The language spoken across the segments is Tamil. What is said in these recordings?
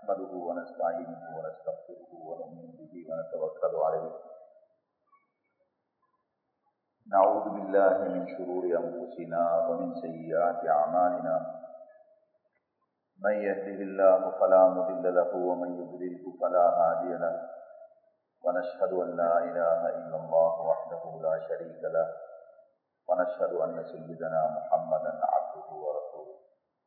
نحمده ونستعينه ونستغفره ونؤمن به ونتوكل عليه. نعوذ بالله من شرور أنفسنا ومن سيئات أعمالنا. من يهده الله فلا مضل له ومن يضلله فلا هادي له. ونشهد أن لا إله إلا الله وحده لا شريك له. ونشهد أن سيدنا محمدا عبده ورسوله.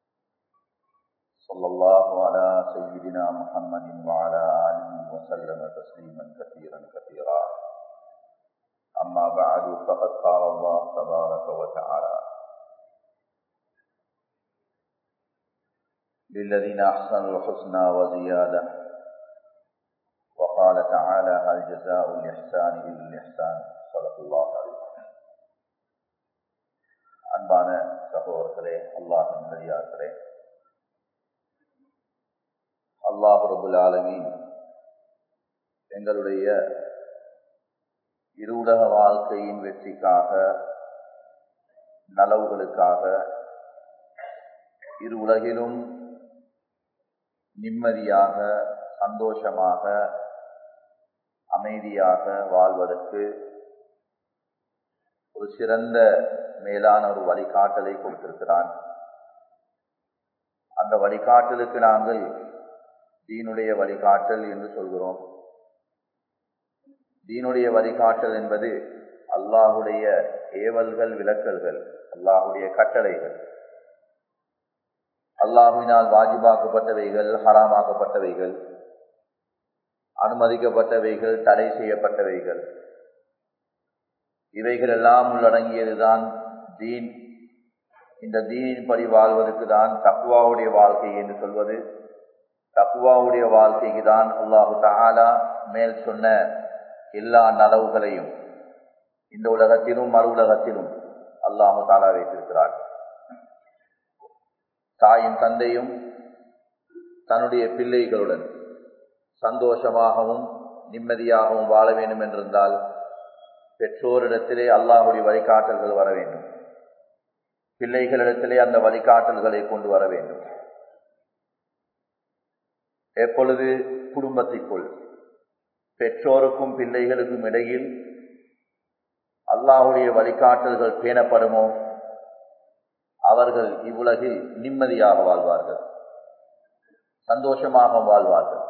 صلى الله على سيدنا محمد وعلى آله وسلم تسليما كثيرا كثيرا. أما بعد فقد قال الله تبارك وتعالى: للذين أحسنوا الحسنى وزيادة. وقال تعالى: هل جزاء الإحسان إلا الإحسان. صدق الله عليه. அன்பான சகோதரர்களே, அல்லாஹ்வின் நல்லடியார்களே, அல்லாஹ் ரப்புல் ஆலமீன் எங்களுடைய இருவுலக வாழ்க்கையின் வெற்றிக்காக, நலவுகளுக்காக, இரு உலகிலும் நிம்மதியாக, சந்தோஷமாக, அமைதியாக வாழ்வதற்கு ஒரு சிறந்த மேலான ஒரு வழிகாட்டலை கொடுத்திருக்கிறான். அந்த வழிகாட்டலுக்கு நாங்கள் தீனுடைய வழிகாட்டல் என்று சொல்கிறோம். தீனுடைய வழிகாட்டல் என்பது அல்லாஹுடைய ஏவல்கள், விலக்கல்கள், அல்லாஹுடைய கட்டளைகள், அல்லாஹுவினால் வாஜிபாக்கப்பட்டவைகள், ஹராமாக்கப்பட்டவைகள், அனுமதிக்கப்பட்டவைகள், தடை செய்யப்பட்டவைகள், இவைகள் எல்லாம் உள்ளடங்கியதுதான் தீன். இந்த தீனின் படி வாழ்வதற்கு தான் தக்வாவுடைய வாழ்க்கை என்று சொல்வது. தக்வாவுடைய வாழ்க்கைக்கு தான் அல்லாஹு தஆலா மேல் சொன்ன எல்லா நலவுகளையும் இந்த உலகத்திலும் மறு உலகத்திலும் அல்லாஹு தஆலா வைத்திருக்கிறார். தாயும் தந்தையும் தன்னுடைய பிள்ளைகளுடன் சந்தோஷமாகவும் நிம்மதியாகவும் வாழ வேண்டும் என்றிருந்தால் பெற்றோரிடத்திலே அல்லாஹுடைய வழிகாட்டல்கள் வர வேண்டும். பிள்ளைகளிடத்திலே அந்த வழிகாட்டல்களை கொண்டு வர வேண்டும். எப்பொழுது குடும்பத்திற்குள் பெற்றோருக்கும் பிள்ளைகளுக்கும் இடையில் அல்லாஹுடைய வழிகாட்டல்கள் பேணப்படுமோ அவர்கள் இவ்வுலகில் நிம்மதியாக வாழ்வார்கள், சந்தோஷமாக வாழ்வார்கள்,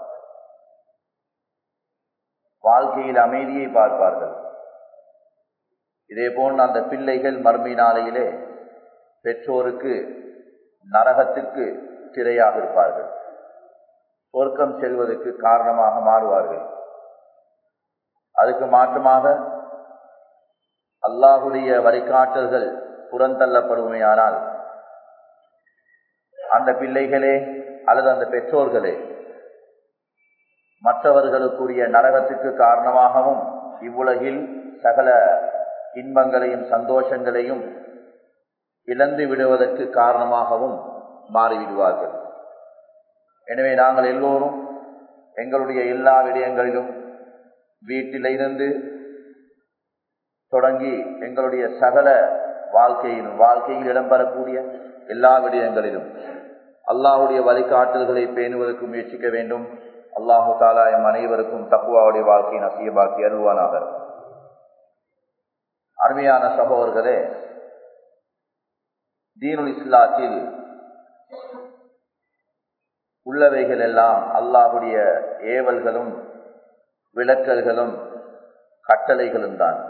வாழ்க்கையில் அமைதியை பார்ப்பார்கள். இதே போன்று அந்த பிள்ளைகள் மறுமை நாளையிலே பெற்றோருக்கு நரகத்திற்கு திரையாக இருப்பார்கள், சொர்க்கம் செல்வதற்கு காரணமாக மாறுவார்கள். அதுக்கு மாற்றமாக அல்லாஹுடைய வழிகாட்டல்கள் புறந்தள்ளப்படுமையானால் அந்த பிள்ளைகளே அல்லது அந்த பெற்றோர்களே மற்றவர்களுக்குரிய நரகத்துக்கு காரணமாகவும் இவ்வுலகில் சகல இன்பங்களையும் சந்தோஷங்களையும் இழந்து விடுவதற்கு காரணமாகவும் மாறிவிடுவார்கள். எனவே நாங்கள் எல்லோரும் எங்களுடைய எல்லா விடயங்களிலும் வீட்டிலிருந்து தொடங்கி எங்களுடைய சகல வாழ்க்கையில் இடம்பெறக்கூடிய எல்லா விடயங்களிலும் அல்லாஹுடைய வழிகாட்டல்களை பேணுவதற்கு முயற்சிக்க வேண்டும். அல்லாஹு தஆலா எம் அனைவருக்கும் தக்வாவுடைய வாழ்க்கையை நசீபாக்கி அருள்வானாக. அருமையான சகோதரர்களே, தீனுல் இஸ்லாத்தில் உள்ளவைகள் எல்லாம் அல்லாஹுடைய ஏவல்களும் விலக்கல்களும் கட்டளைகளும் தான்.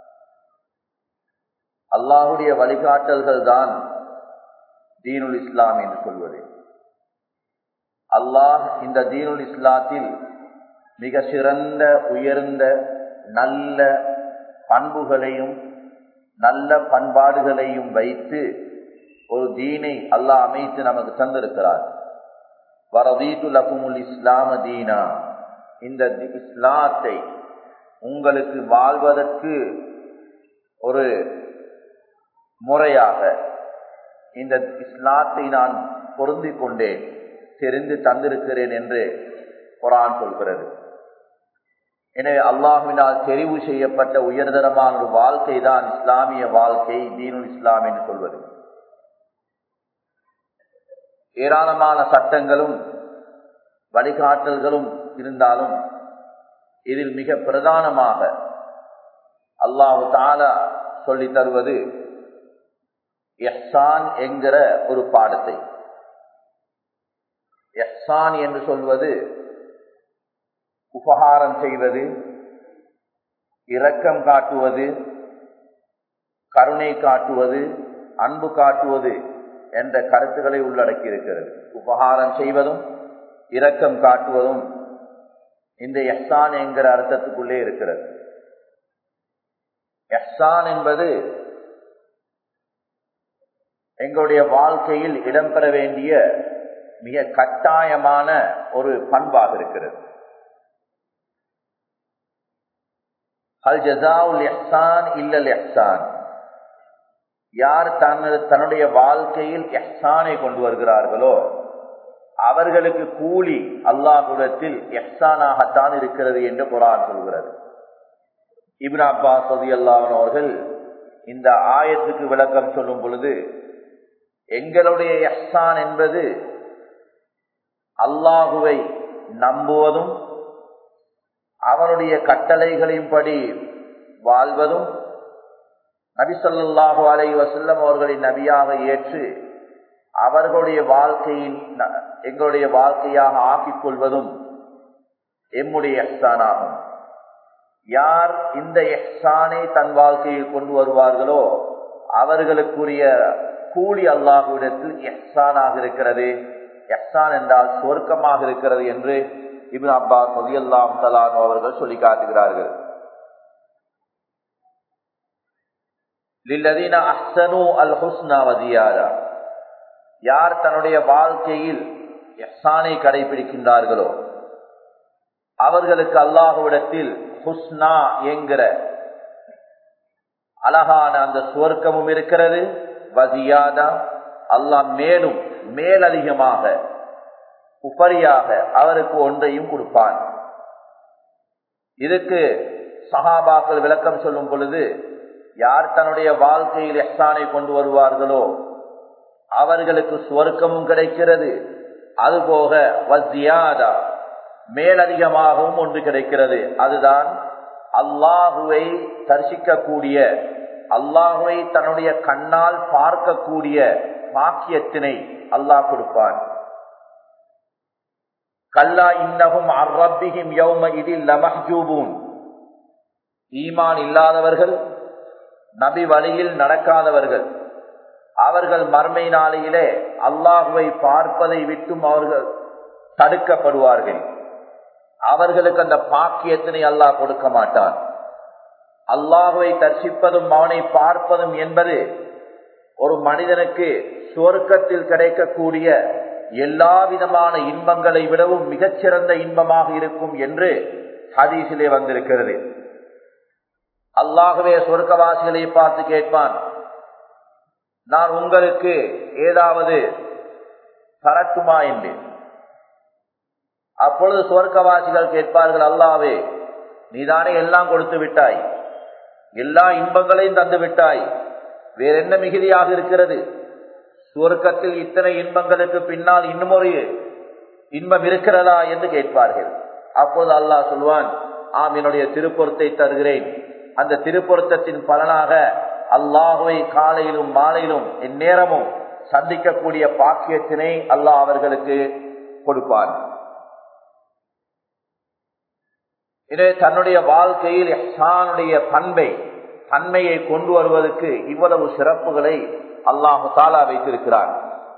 அல்லாஹுடைய வழிகாட்டல்கள் தான் தீனுல் இஸ்லாம் என்று சொல்வது. அல்லாஹ் இந்த தீனுல் இஸ்லாத்தில் மிக சிறந்த உயர்ந்த நல்ல பண்புகளையும் நல்ல பண்பாடுகளையும் வைத்து ஒரு தீனை அல்லாஹ் அமைத்து நமக்கு தந்திருக்கிறார். வரதீது லகுமுல் இஸ்லாம தீனா, இந்த இஸ்லாத்தை உங்களுக்கு வாழ்வதற்கு ஒரு முறையாக இந்த இஸ்லாத்தை நான் பொருந்திக் கொண்டேன், தெரிந்து தந்திருக்கிறேன் என்று குர்ஆன் சொல்கிறது. எனவே அல்லாஹ்வினால் தெரிவு செய்யப்பட்ட உயர்தரமான ஒரு வாழ்க்கை தான் இஸ்லாமிய வாழ்க்கை, தீனுல் இஸ்லாம் என்று சொல்வது. ஏராளமான சட்டங்களும் வழிகாட்டல்களும் இருந்தாலும் இதில் மிக பிரதானமாக அல்லாஹ் தஆலா சொல்லி தருவது இஹ்சான் என்கிற ஒரு பாடத்தை. இஹ்சான் என்று சொல்வது உபகாரம் செய்வது, இரக்கம் காட்டுவது, கருணை காட்டுவது, அன்பு காட்டுவது என்ற கருத்துக்களை உள்ளடக்கி இருக்கிறது. உபகாரம் செய்வதும் இரக்கம் காட்டுவதும் இந்த இஹ்சான் என்கிற அர்த்தத்துக்குள்ளே இருக்கிறது. இஹ்சான் என்பது எங்களுடைய வாழ்க்கையில் இடம்பெற வேண்டிய மிக கட்டாயமான ஒரு பண்பாக இருக்கிறது. ஹல் ஜஸாஉல் இஹ்சான் இல்லல் இஹ்சான். யார் தன்னுடைய வாழ்க்கையில் இஹ்சானை கொண்டு வருகிறார்களோ அவர்களுக்கு கூலி அல்லாஹ்விடத்தில் இஹ்சானாகத்தான் இருக்கிறது என்று குர்ஆன் சொல்கிறது. இப்னு அப்பாஸ் ரலியல்லாஹு அன்ஹு அவர்கள் இந்த ஆயத்துக்கு விளக்கம் சொல்லும் பொழுது, எங்களுடைய இஹ்சான் என்பது அல்லாஹுவை நம்புவதும் அவனுடைய கட்டளைகளின்படி வாழ்வதும் நபி ஸல்லல்லாஹு அலைஹி வஸல்லம் அவர்களின் நபியாக ஏற்று அவர்களுடைய வாழ்க்கையின் எங்களுடைய வாழ்க்கையாக ஆக்கிக் கொள்வதும் எம்முடைய இஹ்சான் ஆகும். யார் இந்த இஹ்சானை தன் வாழ்க்கையில் கொண்டு வருவார்களோ அவர்களுக்குரிய கூலி அல்லாஹ்விடத்தில் இஹ்சானாக இருக்கிறது. இஹ்சான் என்றால் சுவர்க்கமாக இருக்கிறது என்று இப்னு அப்பாஸ் ரலியல்லாஹு தஆலா அவர்கள் சொல்லி காட்டுகிறார்கள். லில்லதீன அஹ்ஸனு அல் ஹுஸ்னா வ ஜியாதா. யார் தன்னுடைய வாழ்க்கையில் இஹ்சானை கடைபிடிக்கின்றார்களோ அவர்களுக்கு அல்லாஹ்விடத்தில் ஹுஸ்னா என்கிற அழகான அந்த சுவர்க்கமும் இருக்கிறது. வ ஜியாதா, அல்லாஹ் மேலும் மேலதிகமாக உபரியாக அவருக்கு ஒன்றையும் கொடுப்பான். இதுக்கு சஹாபாக்கள் விளக்கம் சொல்லும் பொழுது, யார் தன்னுடைய வாழ்க்கையில் இஹ்சானை கொண்டு வருவார்களோ அவர்களுக்கு சுவர்க்கமும் கிடைக்கிறது, அதுபோக வஸியாதா மேலதிகமாகவும் ஒன்று கிடைக்கிறது. அதுதான் அல்லாஹுவை தரிசிக்கக்கூடிய, அல்லாஹுவை தன்னுடைய கண்ணால் பார்க்கக்கூடிய பாக்கியத்தினை அல்லாஹ் கொடுப்பான். கல்லா இன்னஹும் அன் ரப்பிஹிம் யௌமஇதில் லமஹ்ஜூபூன். ஈமான் இல்லாதவர்கள், நபி வழியில் நடக்காதவர்கள், அவர்கள் மர்மை நாளையிலே அல்லாஹுவை பார்ப்பதை விட்டும் அவர்கள் தடுக்கப்படுவார்கள். அவர்களுக்கு அந்த பாக்கியத்தினை அல்லாஹ் கொடுக்க மாட்டான். அல்லாஹுவை தரிசிப்பதும் அவனை பார்ப்பதும் என்பது ஒரு மனிதனுக்கு சுவர்க்கத்தில் கிடைக்கக்கூடிய எல்லா விதமான இன்பங்களை விடவும் மிகச்சிறந்த இன்பமாக இருக்கும் என்று ஹதீஸிலே வந்திருக்கிறது. அல்லாஹ்வே சொர்க்கவாசிகளை பார்த்து கேட்பான், நான் உங்களுக்கு ஏதாவது தரட்டுமா என்று. அப்பொழுது சொர்க்கவாசிகள் கேட்பார்கள், அல்லாஹ்வே நீதானே எல்லாம் கொடுத்து விட்டாய், எல்லா இன்பங்களையும் தந்து விட்டாய், வேற என்ன மிகுதியாக இருக்கிறது? சுவர்க்கத்தில் இத்தனை இன்பங்களுக்கு பின்னால் இன்னும் ஒரு இன்பம் இருக்கிறதா என்று கேட்பார்கள். அப்போது அல்லாஹ் சொல்வான், ஆம், என்னுடைய திருப்பொருத்தை தருகிறேன். அந்த திருப்பொருத்தத்தின் பலனாக அல்லாஹுவை காலையிலும் மாலையிலும் எந்நேரமும் சந்திக்கக்கூடிய பாக்கியத்தினை அல்லாஹ் அவர்களுக்கு கொடுப்பான். எனவே தன்னுடைய வாழ்க்கையில் இஹ்சானுடைய தன்மையை கொண்டு வருவதற்கு இவ்வளவு சிறப்புகளை அல்லாஹு தஆலா வைத்திருக்கிறார்.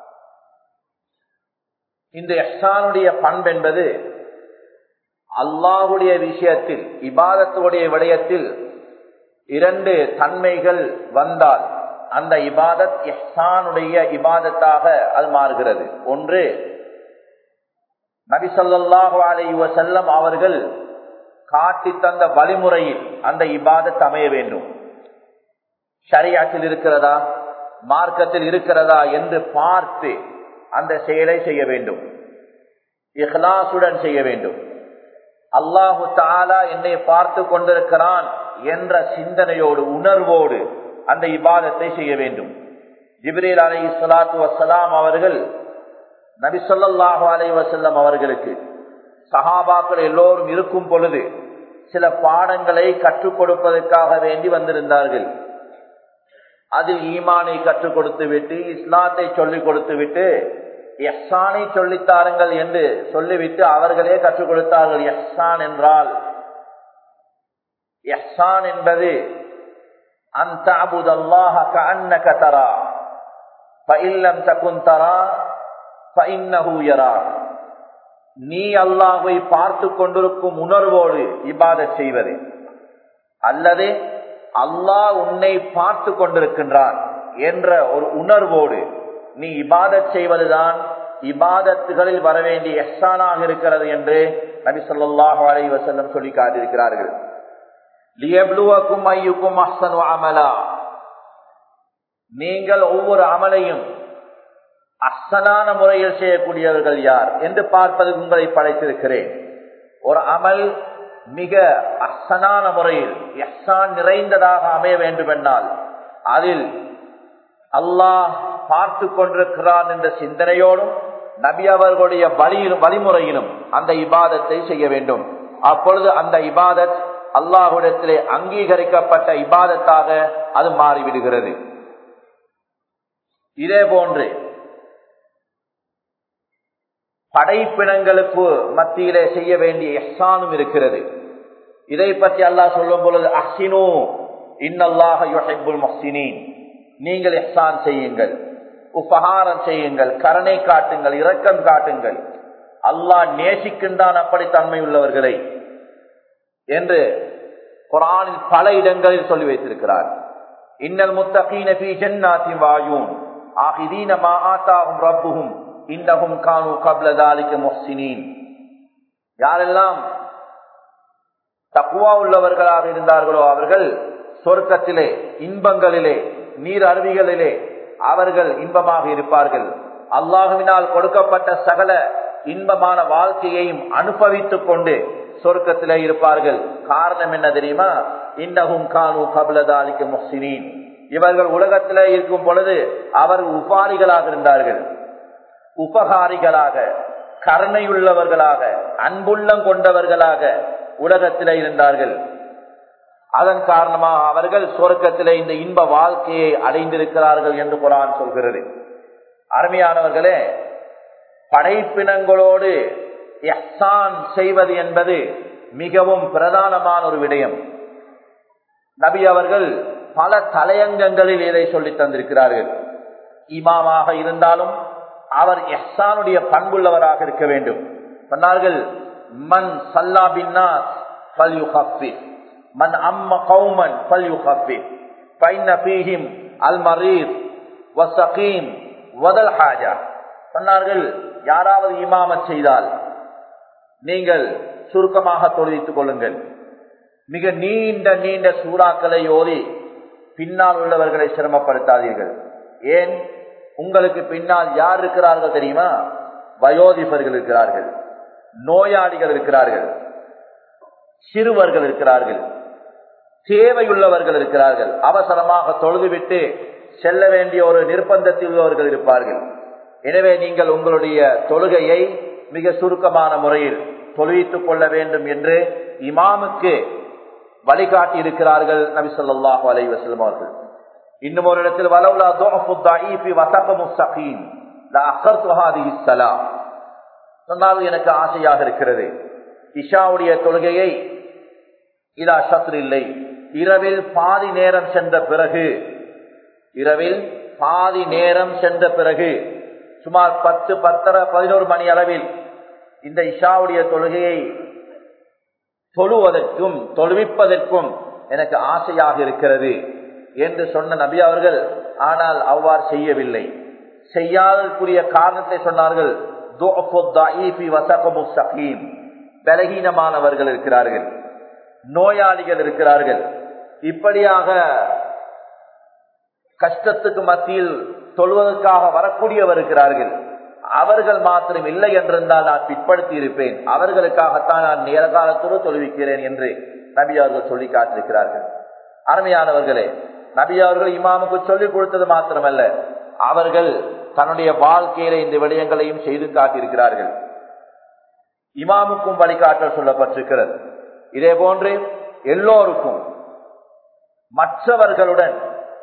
இந்த இஹ்சானுடைய பண்பு என்பது அல்லாஹுடைய விஷயத்தில், இபாதத்துடைய விடயத்தில் இரண்டு தன்மைகள் வந்தால் அந்த இபாதத் இஹ்சானுடைய இபாதத்தாக அது மாறுகிறது. ஒன்று, நபி ஸல்லல்லாஹு அலைஹி வஸல்லம் அவர்கள் காட்டி தந்த வழிமுறையில் அந்த இபாதத் அமைய வேண்டும். ஷரியத்தில் இருக்கிறதா, மார்க்கத்தில் இருக்கிறதா என்று பார்த்து அந்த செயலை செய்ய வேண்டும். இஹ்லாசுடன் செய்ய வேண்டும். அல்லாஹு தஆலா என்னை பார்த்து கொண்டிருக்கிறான் என்ற சிந்தனையோடு, உணர்வோடு அந்த இபாதத்தை செய்ய வேண்டும். ஜிப்ரீல் அலைஹிஸ்ஸலாத்து வஸ்ஸலாம் அவர்கள் நபி ஸல்லல்லாஹு அலைஹி வஸல்லம் அவர்களுக்கு சஹாபாக்கள் எல்லோரும் இருக்கும் பொழுது சில பாடங்களை கற்றுக் கொடுப்பதற்காக வேண்டி வந்திருந்தார்கள். அதில் ஈமானை கற்றுக் கொடுத்து விட்டு, இஸ்லாத்தை சொல்லிக் கொடுத்து விட்டு, இஹ்சானை சொல்லித்தாருங்கள் என்று சொல்லிவிட்டு அவர்களே கற்றுக் கொடுத்தார்கள். இஹ்சான் என்றால், இஹ்சான் என்பது அன் தஅபுதல்லாஹ கஅன்னக தரா ஃபஇன் லம் தகுன் தரா ஃபஇன்னஹு யராக். நீ அல்லாஹ்வை பார்த்து கொண்டிருக்கும் உணர்வோடு இபாதத் செய்வது, அல்லது அல்லாஹ் உன்னை பார்த்து கொண்டிருக்கின்றான் என்ற ஒரு உணர்வோடு நீ இபாதத் செய்வதுதான் இபாதத்துகளில் வரவேண்டிய இஹ்சானாக இருக்கிறது என்று நபி ஸல்லல்லாஹு அலைஹி வஸல்லம் சொல்லி காட்டியிருக்கிறார்கள். லியப்லுவக்கும் அய்யுக்கும் அஹ்ஸனு அமலா, நீங்கள் ஒவ்வொரு அமலையும் அஹ்ஸனான முறையில் செய்யக்கூடியவர்கள் யார் என்று பார்ப்பதற்கு உங்களை படைத்திருக்கிறேன். ஒரு அமல் மிக அஹ்ஸனான முறையில் இஹ்சான் நிறைந்ததாக அமைய வேண்டுமென்றால் அதில் அல்லாஹ் பார்த்து கொண்டிருக்கிறான் என்ற சிந்தனையோடும் நபி அவர்களுடைய வழிமுறையிலும் அந்த இபாதத்தை செய்ய வேண்டும். அப்பொழுது அந்த இபாதத் அல்லாஹ்விடத்திலே அங்கீகரிக்கப்பட்ட இபாதத்தாக அது மாறிவிடுகிறது. இதே போன்று படைப்பினங்களுக்கு மத்தியிலே செய்ய வேண்டிய இஹ்சானும் இருக்கிறது. இதை பற்றி அல்லாஹ் சொல்லும் பொழுது அஹ்ஸினு இன்னல்லாஹ யுஹிப்புல் முஹ்ஸினீன், நீங்கள் இஹ்சான் செய்யுங்கள், உபகாரம் செய்யுங்கள், கருணை காட்டுங்கள், இரக்கம் காட்டுங்கள், அல்லாஹ் நேசிக்கின்றான் அப்படி தன்மை உள்ளவர்களை என்று குர்ஆனில் பல இடங்களில் சொல்லி வைத்திருக்கிறார். இன்னல் முத்தகீன ஃபீ ஜன்னாத்தின் வஅயூன் ஆகிதீன மா ஆதாஹும் ரப்புஹும் இன்னஹும் கானூ கப்ல தாலிக முஹ்ஸினீன். யாரெல்லாம் தக்வா உள்ளவர்களாக இருந்தார்களோ அவர்கள் சொர்க்கத்திலே, இன்பங்களிலே, நீர் அருவிகளிலே அவர்கள் இன்பமாக இருப்பார்கள். அல்லாஹ்வினால் கொடுக்கப்பட்ட சகல இன்பமான வாழ்க்கையையும் அனுபவித்துக் கொண்டு சொர்க்கத்திலே இருப்பார்கள். காரணம் என்ன தெரியுமா? இன்னஹும் கானூ கப்ல தாலிக முஹ்ஸினீன். இவர்கள் உலகத்திலே இருக்கும் பொழுது அவர்கள் உபாரிகளாக இருந்தார்கள், உபகாரிகளாக, கருணையுள்ளவர்களாக, அன்புள்ளம் கொண்டவர்களாக உலகத்திலே இருந்தார்கள். அதன் காரணமாக அவர்கள் சொர்க்கத்திலே இந்த இன்ப வாழ்க்கையை அடைந்திருக்கிறார்கள் என்று குர்ஆன் சொல்கிறது. அருமையானவர்களே, படைப்பினங்களோடு இஹ்சான் செய்வது என்பது மிகவும் பிரதானமான ஒரு விடயம். நபி அவர்கள் பல தலையங்கங்களில் இதை சொல்லி தந்திருக்கிறார்கள். இமாமாக இருந்தாலும் அவர் இஹ்சானுடைய பண்புள்ளவராக இருக்க வேண்டும். சொன்னார்கள், மன் ஸல்லா பின்னாஸ் ஃபல்யுகஃபிஃப் மன் அம்ம கௌமன் ஃபல்யுகஃபிஃப் ஃபைன்ன ஃபீஹிம் அல் மரீத் வஸகீம் வதல் ஹாஜா. சொன்னார்கள், யாராவது இமாமத் செய்தால் நீங்கள் சுருக்கமாக தொழுவித்துக் கொள்ளுங்கள், மிக நீண்ட நீண்ட சூறாக்களை ஓதி பின்னால் உள்ளவர்களை சிரமப்படுத்தாதீர்கள். ஏன்? உங்களுக்கு பின்னால் யார் இருக்கிறார்கள் தெரியுமா? வயோதிபர்கள் இருக்கிறார்கள், நோயாளிகள் இருக்கிறார்கள், சிறுவர்கள் இருக்கிறார்கள், தேவையுள்ளவர்கள் இருக்கிறார்கள், அவசரமாக தொழுதுவிட்டு செல்ல வேண்டிய ஒரு நிர்பந்தத்தில் உள்ளவர்கள் இருப்பார்கள். எனவே நீங்கள் உங்களுடைய தொழுகையை மிக சுருக்கமான முறையில் தொழுவித்துக் கொள்ள வேண்டும் என்று இமாமுக்கு வழிகாட்டி இருக்கிறார்கள் நபி ஸல்லல்லாஹு அலைஹி வஸல்லம் அவர்கள். இன்னும் ஒரு இடத்தில் வலவுலா துஅஃபு ضعீஃபி வஸகமு ஸகீம் லா அഖர்து ஹாதிஹி ஸலா. சொன்னால் எனக்கு ஆசையாக இருக்கிறது இஷாவுடைய தொழுகையை இலா ஷத்ர் இல்லை, இரவில் பாதி நேரம் சென்ற பிறகு, இரவில் பாதி நேரம் சென்ற பிறகு சுமார் 10, 10:30, 11 மணி அளவில் இந்த இஷாவுடைய தொழுகையை தொழுவதற்கும் தொழுவிப்பதற்கும் எனக்கு ஆசையாக இருக்கிறது என்று சொன்ன நபி அவர்கள் ஆனால் அவ்வாறு செய்யவில்லை. செய்யாதற்குரிய காரணத்தை சொன்னார்கள். பலகீனமானவர்கள் இருக்கிறார்கள், நோயாளிகள் இருக்கிறார்கள், இப்படியாக கஷ்டத்துக்கு மத்தியில் தொழுவதற்காக வரக்கூடியவர் இருக்கிறார்கள். அவர்கள் மாத்திரம் இல்லை என்றிருந்தால் நான் பிற்படுத்தி இருப்பேன், அவர்களுக்காகத்தான் நான் நேர காலத்தோடு தொழுவிக்கிறேன் என்று நபி அவர்கள் சொல்லி காட்டிருக்கிறார்கள். அருமையானவர்களே, நபி அவர்கள் இமாமுக்கு சொல்லிக் கொடுத்தது மாத்திரமல்ல, அவர்கள் தன்னுடைய வாழ்க்கையில இந்த விடயங்களையும் செய்து காட்டியிருக்கிறார்கள். இமாமுக்கும் வழிகாட்டல் சொல்லப்பட்டிருக்கிறது. இதே போன்று எல்லோருக்கும் மற்றவர்களுடன்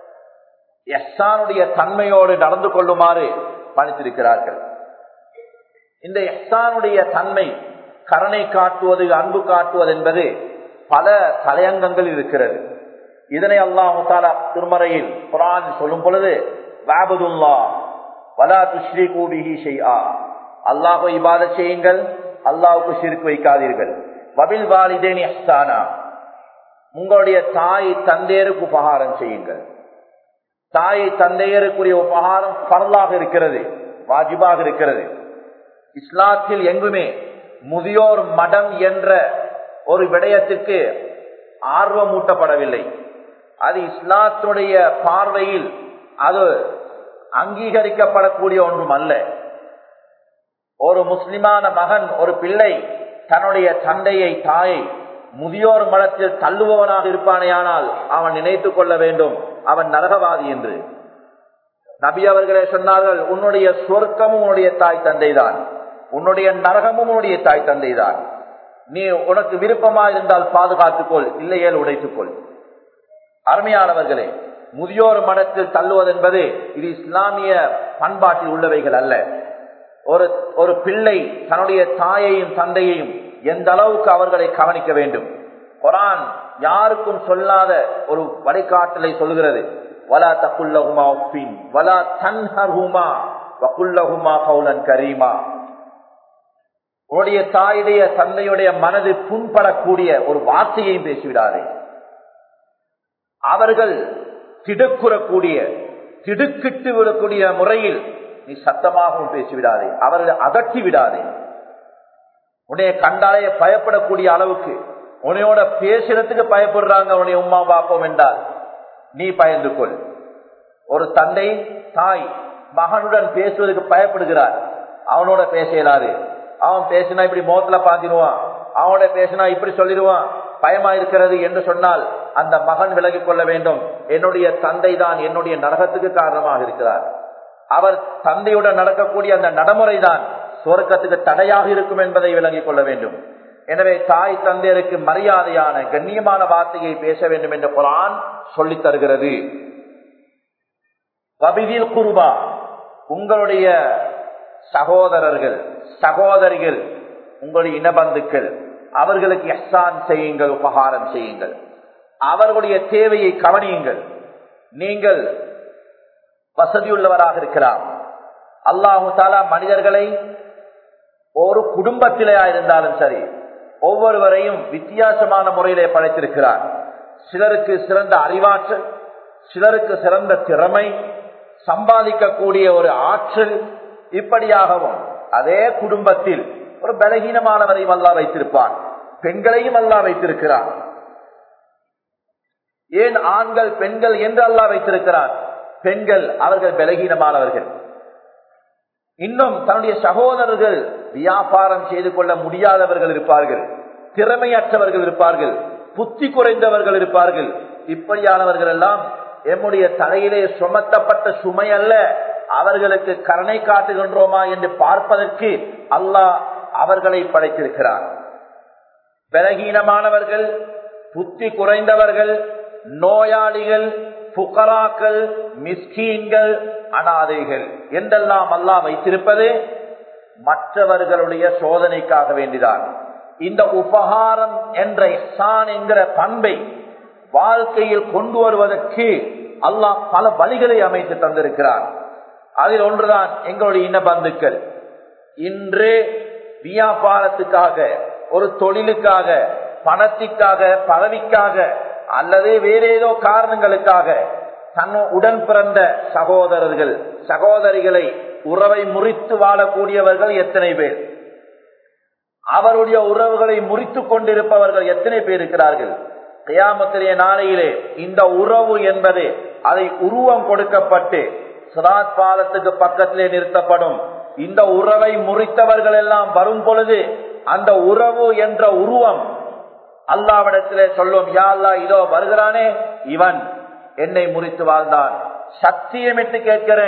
இஹ்சானுடைய தன்மையோடு நடந்து கொள்ளுமாறு பணித்திருக்கிறார்கள். இந்த இஹ்சானுடைய தன்மை, கருணை காட்டுவது, அன்பு காட்டுவது என்பது பல தலையங்கங்கள் இருக்கிறது. இதனை அல்லாஹ் தஆலா திருமறையில் குர்ஆன் சொல்லும் பொழுது வஅபுதுல்லாஹ் வலா துஷ்ரிகு பிஹி ஷைஆ, அல்லாஹ்வை இபாதத் செய்யுங்கள், அல்லாஹ்வுக்கு ஷிர்க் வைக்காதீர்கள். வபில் வாலிதைனி இஹ்சானா, உங்களுடைய தாய் தந்தையருக்கு உபகாரம் செய்யுங்கள். தாய் தந்தையருக்குரிய உபகாரம் ஃபர்லாக இருக்கிறது, வாஜிபாக இருக்கிறது. இஸ்லாத்தில் எங்குமே முதியோர் மடம் என்ற ஒரு விடயத்திற்கு ஆர்வமூட்டப்படவில்லை. அது இஸ்லாத்துடைய பார்வையில் அது அங்கீகரிக்கப்படக்கூடிய ஒன்றும் அல்ல. ஒரு முஸ்லிமான மகன், ஒரு பிள்ளை தன்னுடைய தந்தையை, தாயை முதியோர் மடத்தில் தள்ளுபவனாக இருப்பானேயானால் அவன் நினைத்துக் கொள்ள வேண்டும் அவன் நரகவாதி என்று. நபி அவர்களே சொன்னார்கள், உன்னுடைய சொர்க்கமும் உன்னுடைய தாய் தந்தை தான், உன்னுடைய நரகமும் உன்னுடைய தாய் தந்தை தான். நீ உனக்கு விருப்பமா இருந்தால் பாதுகாத்துக்கொள், இல்லையேல் உடைத்துக்கொள். அருமையானவர்களே, முதியோர் மடத்தில் தள்ளுவது என்பது இது இஸ்லாமிய பண்பாட்டில் உள்ளவைகள் அல்ல. ஒரு பிள்ளை தன்னுடைய தாயையும் தந்தையையும் எந்த அளவுக்கு அவர்களை கவனிக்க வேண்டும். குர்ஆன் யாருக்கும் சொல்லாத ஒரு வழிகாட்டலை சொல்கிறது. வலா தகுல்லஹுமா உஃபின் வலா தன்ஹர்ஹுமா வகுல்லஹுமா கௌலன் கரீமா. உன்னுடைய தாயுடைய தந்தையுடைய மனது புண்படக்கூடிய ஒரு வார்த்தையையும் பேசிவிடாதே. அவர்கள் திடுக்குறக்கூடிய, திடுக்கிட்டு விடக்கூடிய முறையில் நீ சத்தமாகவும் பேசிவிடாதே, அவர்களை அகற்றி விடாதே. உன்னைய கண்டாலே பயப்படக்கூடிய அளவுக்கு உன்னையோட பேசுறதுக்கு பயப்படுறாங்க உன்னை உம்மா பாப்போம் என்றால் நீ பயந்து கொள். ஒரு தந்தை தாய் மகனுடன் பேசுவதற்கு பயப்படுகிறார், அவனோட பேச இயலாது. அவன் பேசினா இப்படி முகத்துல பாத்திடுவான், அவனோட பேசினா இப்படி சொல்லிடுவான், பயமா இருக்கிறது என்று சொன்னால் அந்த மகன் விலகிக் கொள்ள வேண்டும். என்னுடைய தந்தை தான் என்னுடைய நரகத்துக்கு காரணமாக இருக்கிறார். அவர் தந்தையுடன் நடக்கக்கூடிய அந்த நடைமுறை தான் சொர்க்கத்துக்கு தடையாக இருக்கும் என்பதை விளங்கிக் கொள்ள வேண்டும். எனவே தாய் தந்தையருக்கு மரியாதையான கண்ணியமான வார்த்தையை பேச வேண்டும் என்று குர்ஆன் சொல்லித் தருகிறது. வபிதில் குர்பா, உங்களுடைய சகோதரர்கள் சகோதரிகள், உங்களுடைய இனபந்துக்கள், அவர்களுக்கு இஹ்சான் செய்யுங்கள், உபகாரம் செய்யுங்கள், அவர்களுடைய தேவையை கவனியுங்கள். நீங்கள் வசதியுள்ளவராக இருக்கலாம். அல்லாஹு தஆலா மனிதர்களை ஒரு குடும்பத்திலே இருந்தாலும் சரி ஒவ்வொருவரையும் வித்தியாசமான முறையிலே படைத்திருக்கிறார். சிலருக்கு சிறந்த அறிவாற்றல், சிலருக்கு சிறந்த திறமை, சம்பாதிக்கக்கூடிய ஒரு ஆற்றல், இப்படியாகவும் அதே குடும்பத்தில் ஒரு பலகீனமானவரையும் அல்லாஹ் வைத்திருப்பார், பெண்களையும் அல்லாஹ் வைத்திருக்கிறார். ஏன் ஆண்கள் பெண்கள் என்று அல்லாஹ் வைத்திருக்கிறார்? பெண்கள் அவர்கள் பலகீனமானவர்கள். இன்னும் தன்னுடைய சகோதரர்கள் வியாபாரம் செய்து கொள்ள முடியாதவர்கள் இருப்பார்கள், திறமையற்றவர்கள் இருப்பார்கள், புத்தி குறைந்தவர்கள் இருப்பார்கள். இப்படியானவர்கள் எல்லாம் எம்முடைய தலையிலே சுமத்தப்பட்ட சுமை அல்ல, அவர்களுக்கு கருணை காட்டுகின்றோமா என்று பார்ப்பதற்கு அல்லாஹ் அவர்களை படைத்திருக்கிறார். பலகீனமானவர்கள், புத்தி குறைந்தவர்கள், நோயாளிகள், புகராக்கள், மிஸ்கீன்கள், அனாதைகள் என்றெல்லாம் அல்லாஹ் வைத்திருப்பது மற்றவர்களுடைய சோதனைக்காக வேண்டிதான். இந்த உபகாரம் என்ற இஹ்சான் என்கிற பண்பை வாழ்க்கையில் கொண்டு வருவதற்கு அல்லாஹ் பல வழிகளை அமைத்து தந்திருக்கிறார். அதில் ஒன்றுதான் எங்களுடைய இனபந்துக்கள். இன்று வியாபாரத்துக்காக, ஒரு தொழிலுக்காக, பணத்திற்காக, பதவிக்காக அல்லது வேற ஏதோ காரணங்களுக்காக தன் உடன் பிறந்த சகோதரர்கள் சகோதரிகளை உறவை முறித்து வாழக்கூடியவர்கள் எத்தனை பேர்? அவருடைய உறவுகளை முறித்து கொண்டிருப்பவர்கள் எத்தனை பேர் இருக்கிறார்கள்? கியாமத்திலே நாளையிலே இந்த உறவு என்பது அதை உருவம் கொடுக்கப்பட்டு சிராத் பாலத்துக்கு பக்கத்திலே நிறுத்தப்படும். இந்த உறவை முறித்தவர்கள் எல்லாம் வரும் பொழுது அந்த உறவு என்ற உருவம் அல்லாஹ்விடத்திலே சொல்லும், யா அல்லாஹ், இதோ வருகிறானே, இவன் என்னை முறித்து வாழ்ந்தான், சத்தியமிட்டு கேட்கிறேன்,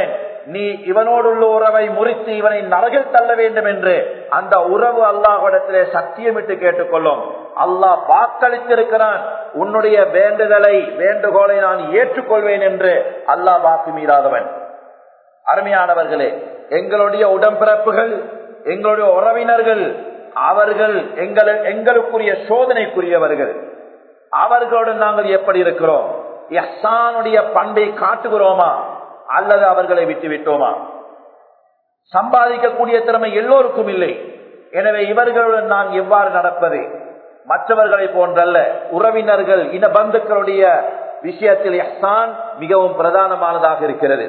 நீ இவனோடுள்ள உறவை முறித்து இவனை நரகில் தள்ள வேண்டும் என்று அந்த உறவு அல்லாஹ்விடத்திலே சத்தியமிட்டு கேட்டுக்கொள்ளும். அல்லாஹ் வாக்களித்திருக்கிறான், உன்னுடைய வேண்டுகோளை நான் ஏற்றுக்கொள்வேன் என்று. அல்லாஹ் வாக்கு மீறாதவன். அருமையானவர்களே, எங்களுடைய உடம்பிறப்புகள், எங்களுடைய உறவினர்கள், அவர்கள் எங்களுக்குரிய சோதனைக்குரியவர்கள். அவர்களோடு நாங்கள் எப்படி இருக்கிறோம்? இஹ்சானுடைய பண்பை காட்டுகிறோமா அல்லது அவர்களை விட்டுவிட்டோமா? சம்பாதிக்கக்கூடிய திறமை எல்லோருக்கும் இல்லை. எனவே இவர்களுடன் நான் எவ்வாறு நடப்பது? மற்றவர்களை போன்றல்ல, உறவினர்கள், இன பந்துக்களுடைய விஷயத்தில் இஹ்சான் மிகவும் பிரதானமானதாக இருக்கிறது.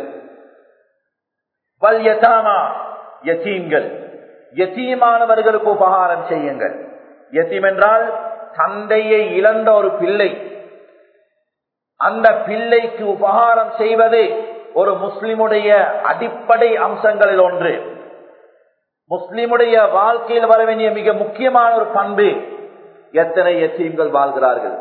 வல் யதாமா, யதீம்கள், யதீமானவர்களுக்கு உபகாரம் செய்யுங்கள். யதீம் என்றால் தந்தையை இழந்த ஒரு பிள்ளை. அந்த பிள்ளைக்கு உபகாரம் செய்வது ஒரு முஸ்லிமுடைய அடிப்படை அம்சங்களில் ஒன்று. முஸ்லிமுடைய வாழ்க்கையில் வர வேண்டிய மிக முக்கியமான ஒரு பண்பு. எத்தனை யதீம்கள் வாழ்கிறார்கள்?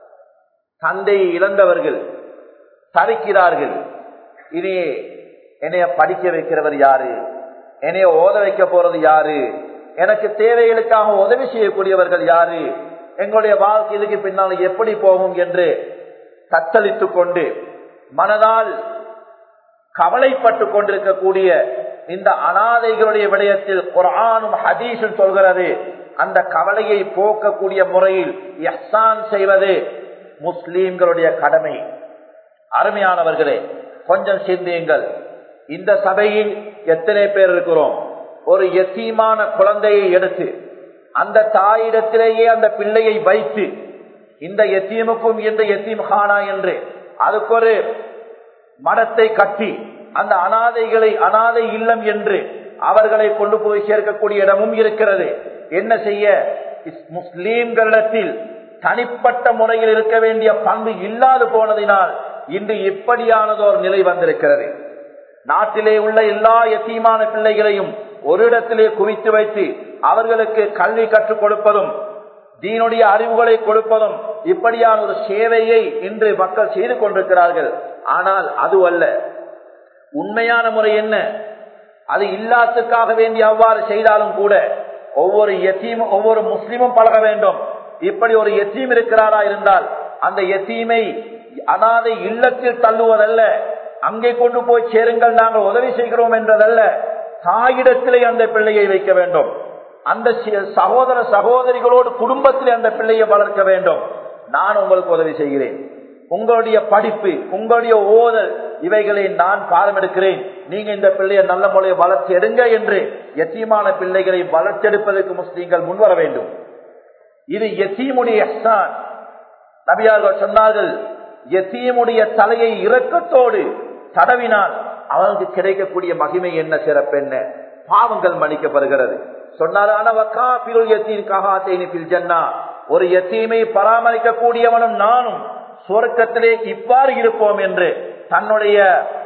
தந்தையை இழந்தவர்கள் தரிக்கிறார்கள். இனி என்னைய படிக்க வைக்கிறவர் யாரு? என்னைய ஓத வைக்க போறது யாரு? எனக்கு தேவைகளுக்காக உதவி செய்யக்கூடியவர்கள் யாரு? எங்களுடைய வாழ்க்கை இதுக்கு பின்னால் எப்படி போகும் என்று தத்தளித்துக் கொண்டு மனதால் கவலைப்பட்டு கொண்டிருக்கக்கூடிய இந்த அனாதைகளுடைய விடயத்தில் குர்ஆனும் ஹதீஸும் சொல்கிறது, அந்த கவலையை போக்கக்கூடிய முறையில் இஹ்சான் செய்வது முஸ்லிம்களுடைய கடமை. அருமையானவர்களே, கொஞ்சம் சிந்தியுங்கள். இந்த சபையில் எத்தனை பேர் இருக்கிறோம்? ஒரு யதீமான குழந்தையை எடுத்து அந்த தாயிடத்திலேயே அந்த பிள்ளையை வைத்து, இந்த யத்தீமுக்கும் இந்த யத்தீம் ஹானா என்று அதுக்கு ஒரு மடத்தை கட்டி அந்த அனாதைகளை அனாதை இல்லம் என்று அவர்களை கொண்டு போய் சேர்க்கக்கூடிய இடமும் இருக்கிறது. என்ன செய்ய? முஸ்லீம்களிடத்தில் தனிப்பட்ட முறையில் இருக்க வேண்டிய பண்பு இல்லாது போனதினால் இன்று இப்படியானதோர் நிலை வந்திருக்கிறது. நாட்டிலே உள்ள எல்லா யத்தீமான பிள்ளைகளையும் ஒரு இடத்திலே குவித்து வைத்து அவர்களுக்கு கல்வி கற்றுக் கொடுப்பதும் தீனுடைய அறிவுகளை கொடுப்பதும் இப்படியான ஒரு சேவையை இன்று மக்கள் செய்து கொண்டிருக்கிறார்கள். ஆனால் அது அல்ல உண்மையான முறை. என்ன? அது இல்லாத்துக்காக வேண்டி அவ்வாறு செய்தாலும் கூட ஒவ்வொரு முஸ்லிமும் பழக வேண்டும். இப்படி ஒரு யத்தீம் இருக்கிறாரா இருந்தால் அந்த யத்தீமை அனாதை இல்லத்தில் தள்ளுவதல்ல, அங்கே கொண்டு போய் சேருங்கள் நாங்கள் உதவி செய்கிறோம் என்றதல்ல, தாயிடத்திலே அந்த பிள்ளையை வைக்க வேண்டும். அந்த சகோதர சகோதரிகளோடு குடும்பத்திலே அந்த பிள்ளையை வளர்க்க வேண்டும். நான் உங்களுக்கு உதவி செய்கிறேன், உங்களுடைய படிப்பு, உங்களுடைய ஓதல், இவைகளை நான் பாடம் எடுக்கிறேன், நீங்க இந்த பிள்ளையை நல்ல முறையை வளர்ச்சி எடுங்க என்று யத்தீமான பிள்ளைகளை வளர்த்தெடுப்பதற்கு முஸ்லீம்கள் முன்வர வேண்டும். இது யத்தீமுடைய இஹ்சான். நபியார்கள் சொன்னார்கள், யத்தீமுடைய தலையை இரக்கத்தோடு தடவினால் அவனுக்கு கிடைக்கக்கூடிய மகிமை என்ன, சிறப்பு என்ன? பாவங்கள் மன்னிக்கப்படுகிறது. சொன்னார், ஒரு யத்தீமை பராமரிக்கக்கூடியவனும் நானும் சுவர்க்கத்திலே இவ்வாறு இருப்போம் என்று தன்னுடைய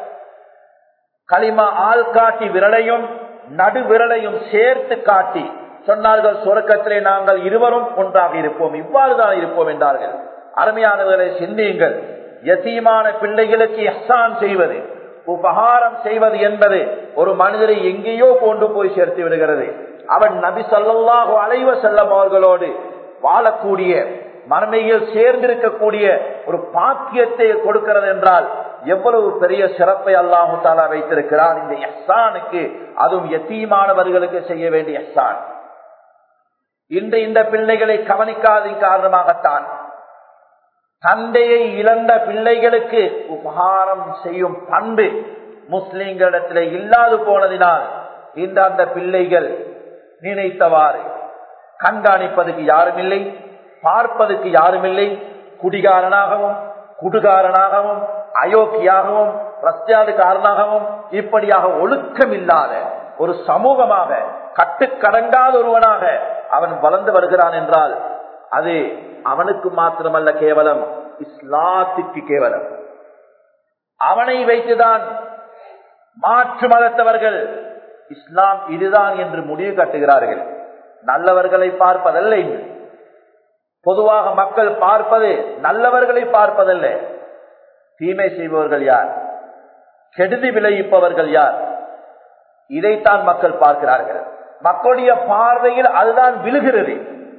களிமா ஆள் காட்டி விரலையும் நடு விரலையும் சேர்த்து காட்டி சொன்னார்கள், சுவர்க்கத்திலே நாங்கள் இருவரும் ஒன்றாக இருப்போம், இவ்வாறுதான் இருப்போம் என்றார்கள். அருமையானவர்களை சிந்தியுங்கள். யத்தீமான பிள்ளைகளுக்கு இஹ்சான் செய்வது, உபகாரம் செய்வது என்பது ஒரு மனிதரை எங்கேயோ கொண்டு போய் சேர்த்து விடுகிறது. அவன் நபி ஸல்லல்லாஹு அலைஹி வஸல்லம் அவர்களோடு வாழக்கூடிய, மறுமையில் சேர்ந்திருக்கக்கூடிய ஒரு பாக்கியத்தை கொடுக்கிறது என்றால் எவ்வளவு பெரிய சிறப்பை அல்லாஹு தஆலா வைத்திருக்கிறான் இந்த இஹ்சானுக்கு. அதுவும் யத்தீமானவர்களுக்கு செய்ய வேண்டிய இஹ்சான். இன்று இந்த பிள்ளைகளை கவனிக்காததின் காரணமாகத்தான் தந்தையை இழந்த பிள்ளைகளுக்கு உபகாரம் செய்யும் பண்பு முஸ்லிம்களிடத்திலே இல்லாது போனதினால் இந்த அந்த பிள்ளைகள் நினைத்தவாறு கண்காணிப்பதற்கு யாரும் இல்லை, பார்ப்பதற்கு யாரும் இல்லை. குடிகாரனாகவும் குடுகாரனாகவும் அயோக்கியாகவும் ரஸ்தியாதுக்காரனாகவும் இப்படியாக ஒழுக்கம் இல்லாத ஒரு சமூகமாக கட்டுக்கடங்காத ஒருவனாக அவன் வளர்ந்து வருகிறான் என்றால் அது அவனுக்கு மாத்திரமல்ல, கேவலம் இஸ்லாத்துக்கு கேவலம். அவனை வைத்துதான் மாற்று மதத்தவர்கள் இஸ்லாம் இதுதான் என்று முடிவு கட்டுகிறார்கள். நல்லவர்களை பார்ப்பதல்ல. பொதுவாக மக்கள் பார்ப்பது நல்லவர்களை பார்ப்பதல்ல, தீமை செய்பவர்கள் யார், கெடுதி விளைவிப்பவர்கள் யார், இதைத்தான் மக்கள் பார்க்கிறார்கள். மக்களுடைய பார்வையில் அதுதான் விழுகிறது.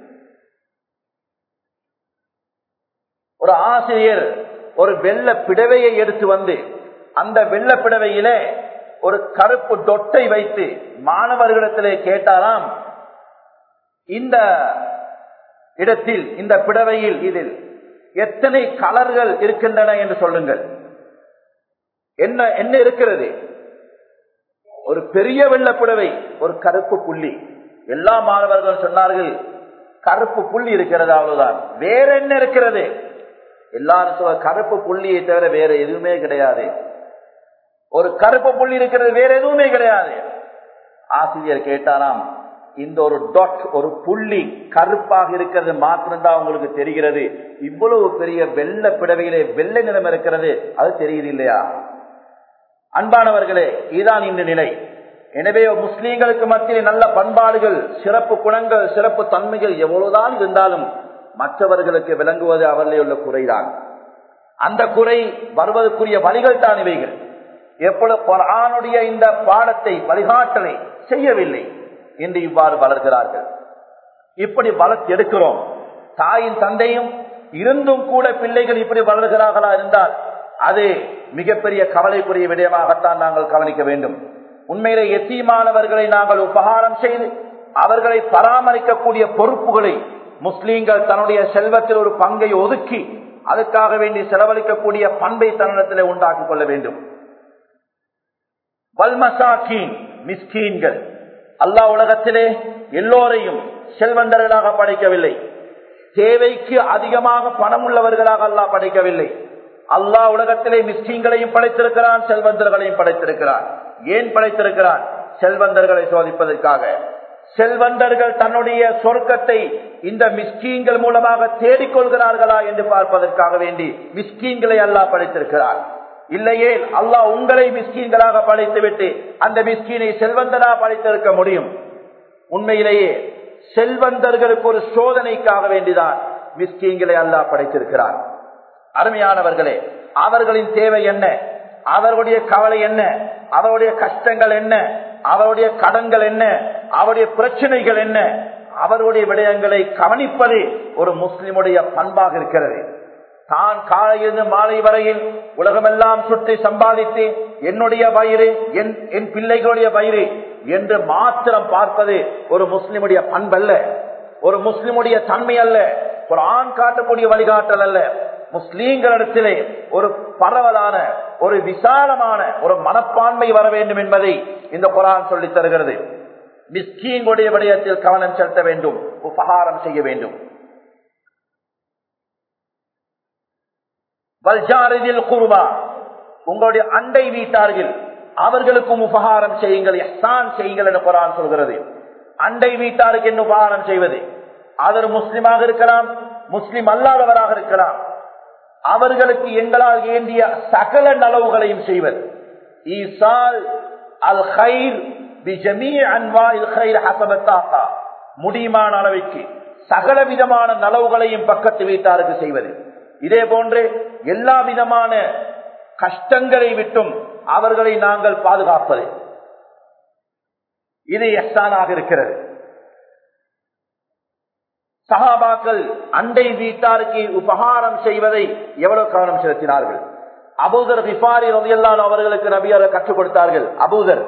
ஒரு ஆசிரியர் ஒரு வெள்ள பிடவையை எடுத்து வந்து அந்த வெள்ள பிடவையிலே ஒரு கருப்பு தொட்டை வைத்து மாணவர்களிடத்திலே கேட்டாராம், இந்த இடத்தில் இந்த பிடவையில் இதில் எத்தனை கலர்கள் இருக்கின்றன என்று சொல்லுங்கள். என்ன என்ன இருக்கிறது? ஒரு பெரிய வெள்ள புடவை, ஒரு கருப்பு புள்ளி. எல்லா மாணவர்கள் சொன்னார்கள், கருப்பு புள்ளி இருக்கிறது, அவ்வளவுதான். வேற என்ன இருக்கிறது? எல்லாரும் சொல்ல, கருப்பு புள்ளியை தவிர வேற எதுவுமே கிடையாது. ஒரு கருப்பு புள்ளி இருக்கிறது, வேற எதுவுமே கிடையாது. ஆசிரியர் கேட்டாராம், இந்த ஒரு டாட், ஒரு புள்ளி கருப்பாக இருக்கிறது மாத்திரம்தான் உங்களுக்கு தெரிகிறது, இவ்வளவு பெரிய வெள்ள பிடவையிலே வெள்ளை நிறம் இருக்கிறது, அது தெரியுது இல்லையா? அன்பானவர்களே, இதுதான் இந்த நிலை. எனவே முஸ்லீம்களுக்கு மத்தியில் நல்ல பண்பாடுகள், சிறப்பு குணங்கள், சிறப்பு தன்மைகள் எவ்வளவுதான் இருந்தாலும் மற்றவர்களுக்கு விளங்குவது அவர்களே உள்ள குறைதான். அந்த குறை வருவதற்குரிய வழிகள் தான் இவைகள். எப்பொழுது குர்ஆனுடைய இந்த பாடத்தை, வழிகாட்டலை செய்யவில்லை என்று இவ்வாறு வளர்கிறார்கள். இப்படி வளர்த்து எடுக்கிறோம். தாயின் தந்தையும் இருந்தும் கூட பிள்ளைகள் இப்படி வளர்கிறார்களா இருந்தால் அது மிகப்பெரிய கவலைக்குரிய விடயமாகத்தான் நாங்கள் கவனிக்க வேண்டும். உண்மையிலே எத்தீமானவர்களை நாங்கள் உபகாரம் செய்து அவர்களை பராமரிக்கக்கூடிய பொறுப்புகளை முஸ்லீம்கள் தன்னுடைய செல்வத்தில் ஒரு பங்கை ஒதுக்கி அதுக்காக வேண்டி செலவழிக்கக்கூடிய பண்பை தன்னிடத்திலே உண்டாக்கிக் கொள்ள வேண்டும். வல்மசாக்கீன், மிஸ்கீன்கள். அல்லாஹ் உலகத்திலே எல்லோரையும் செல்வந்தர்களாக படைக்கவில்லை. தேவைக்கு அதிகமாக பணம் உள்ளவர்களாக அல்லாஹ் படைக்கவில்லை. அல்லாஹ் உலகத்திலே மிஸ்கீன்களையும் படைத்திருக்கிறான், செல்வந்தர்களையும் படைத்திருக்கிறான். ஏன் படைத்திருக்கிறான்? செல்வந்தர்களை சோதிப்பதற்காக. செல்வந்தர்கள் தன்னுடைய சொர்க்கத்தை இந்த மிஸ்கீன்கள் மூலமாக தேடிக்கொள்கிறார்களா என்று பார்ப்பதற்காக வேண்டி மிஸ்கீன்களை அல்லாஹ் படைத்திருக்கிறார். இல்லையே அல்லாஹ் உங்களை மிஸ்கீன்களாக படைத்துவிட்டு அந்த மிஸ்கீனை செல்வந்தராக படைத்திருக்க முடியும்? உண்மையிலேயே செல்வந்தர்களுக்கு ஒரு சோதனைக்காக வேண்டிதான் மிஸ்கீன்களை அல்லாஹ் படைத்திருக்கிறார். அருமையானவர்களே, அவர்களின் தேவை என்ன, அவர்களுடைய கவலை என்ன, அவருடைய கஷ்டங்கள் என்ன, அவருடைய கடன்கள் என்ன, அவருடைய பிரச்சனைகள் என்ன, அவருடைய விடயங்களை கவனிப்பது ஒரு முஸ்லிமுடைய பண்பாக இருக்கிறது. தான் காலையிலிருந்து மாலை வரையில் உலகமெல்லாம் சுற்றி சம்பாதித்து என்னுடைய வயிறு, என் பிள்ளைகளுடைய வயிறு என்று மாத்திரம் பார்ப்பது ஒரு முஸ்லிமுடைய பண்பல்ல, ஒரு முஸ்லிமுடைய தன்மை அல்ல, குர்ஆன் காட்டக்கூடிய வழிகாட்டல் அல்ல. முஸ்லீம்களிடத்திலே ஒரு பரவலான, ஒரு விசாலமான ஒரு மனப்பான்மை வர வேண்டும் என்பதை இந்த குர்ஆன் சொல்லித் தருகிறது. மிஸ்கீன்களுடைய விடயத்தில் கவனம் செலுத்த வேண்டும், உபகாரம் செய்ய வேண்டும். வல்ஜாரிதில் குர்பா, உங்களுடைய அண்டை வீட்டார்கள், அவர்களுக்கும் உபகாரம் செய்யுங்கள், இஹ்சான் செய்யுங்கள் என்று குர்ஆன் சொல்கிறது. அண்டை வீட்டாருக்கு என்ன உபகாரம் செய்வது? அவர் முஸ்லிமாக இருக்கலாம், முஸ்லிம் அல்லாதவராக இருக்கலாம். அவர்களுக்கு எங்களால் வேண்டிய சகல நலவுகளையும் செய்வது. ஈசால் அல் கைர் பிஜமீ அன்வாஇல் கைர் ஹஸபத்தாகா, முடியுமான அளவுக்கு சகல விதமான நலவுகளையும் பக்கத்து வீட்டாருக்கு செய்வது. இதே போன்று எல்லா விதமான கஷ்டங்களை விட்டும் அவர்களை நாங்கள் பாதுகாப்பது, இது இஹ்சானாக இருக்கிறது. சஹாபாக்கள் அண்டை வீட்டாருக்கு உபகாரம் செய்வதை எவ்வளவு கவனம் செலுத்தினார்கள். அபூதர் கிஃபாரி ரலியல்லாஹு அன்ஹு அவர்களுக்கு நபி அவர்கள் கற்றுக் கொடுத்தார்கள். அபூதர்,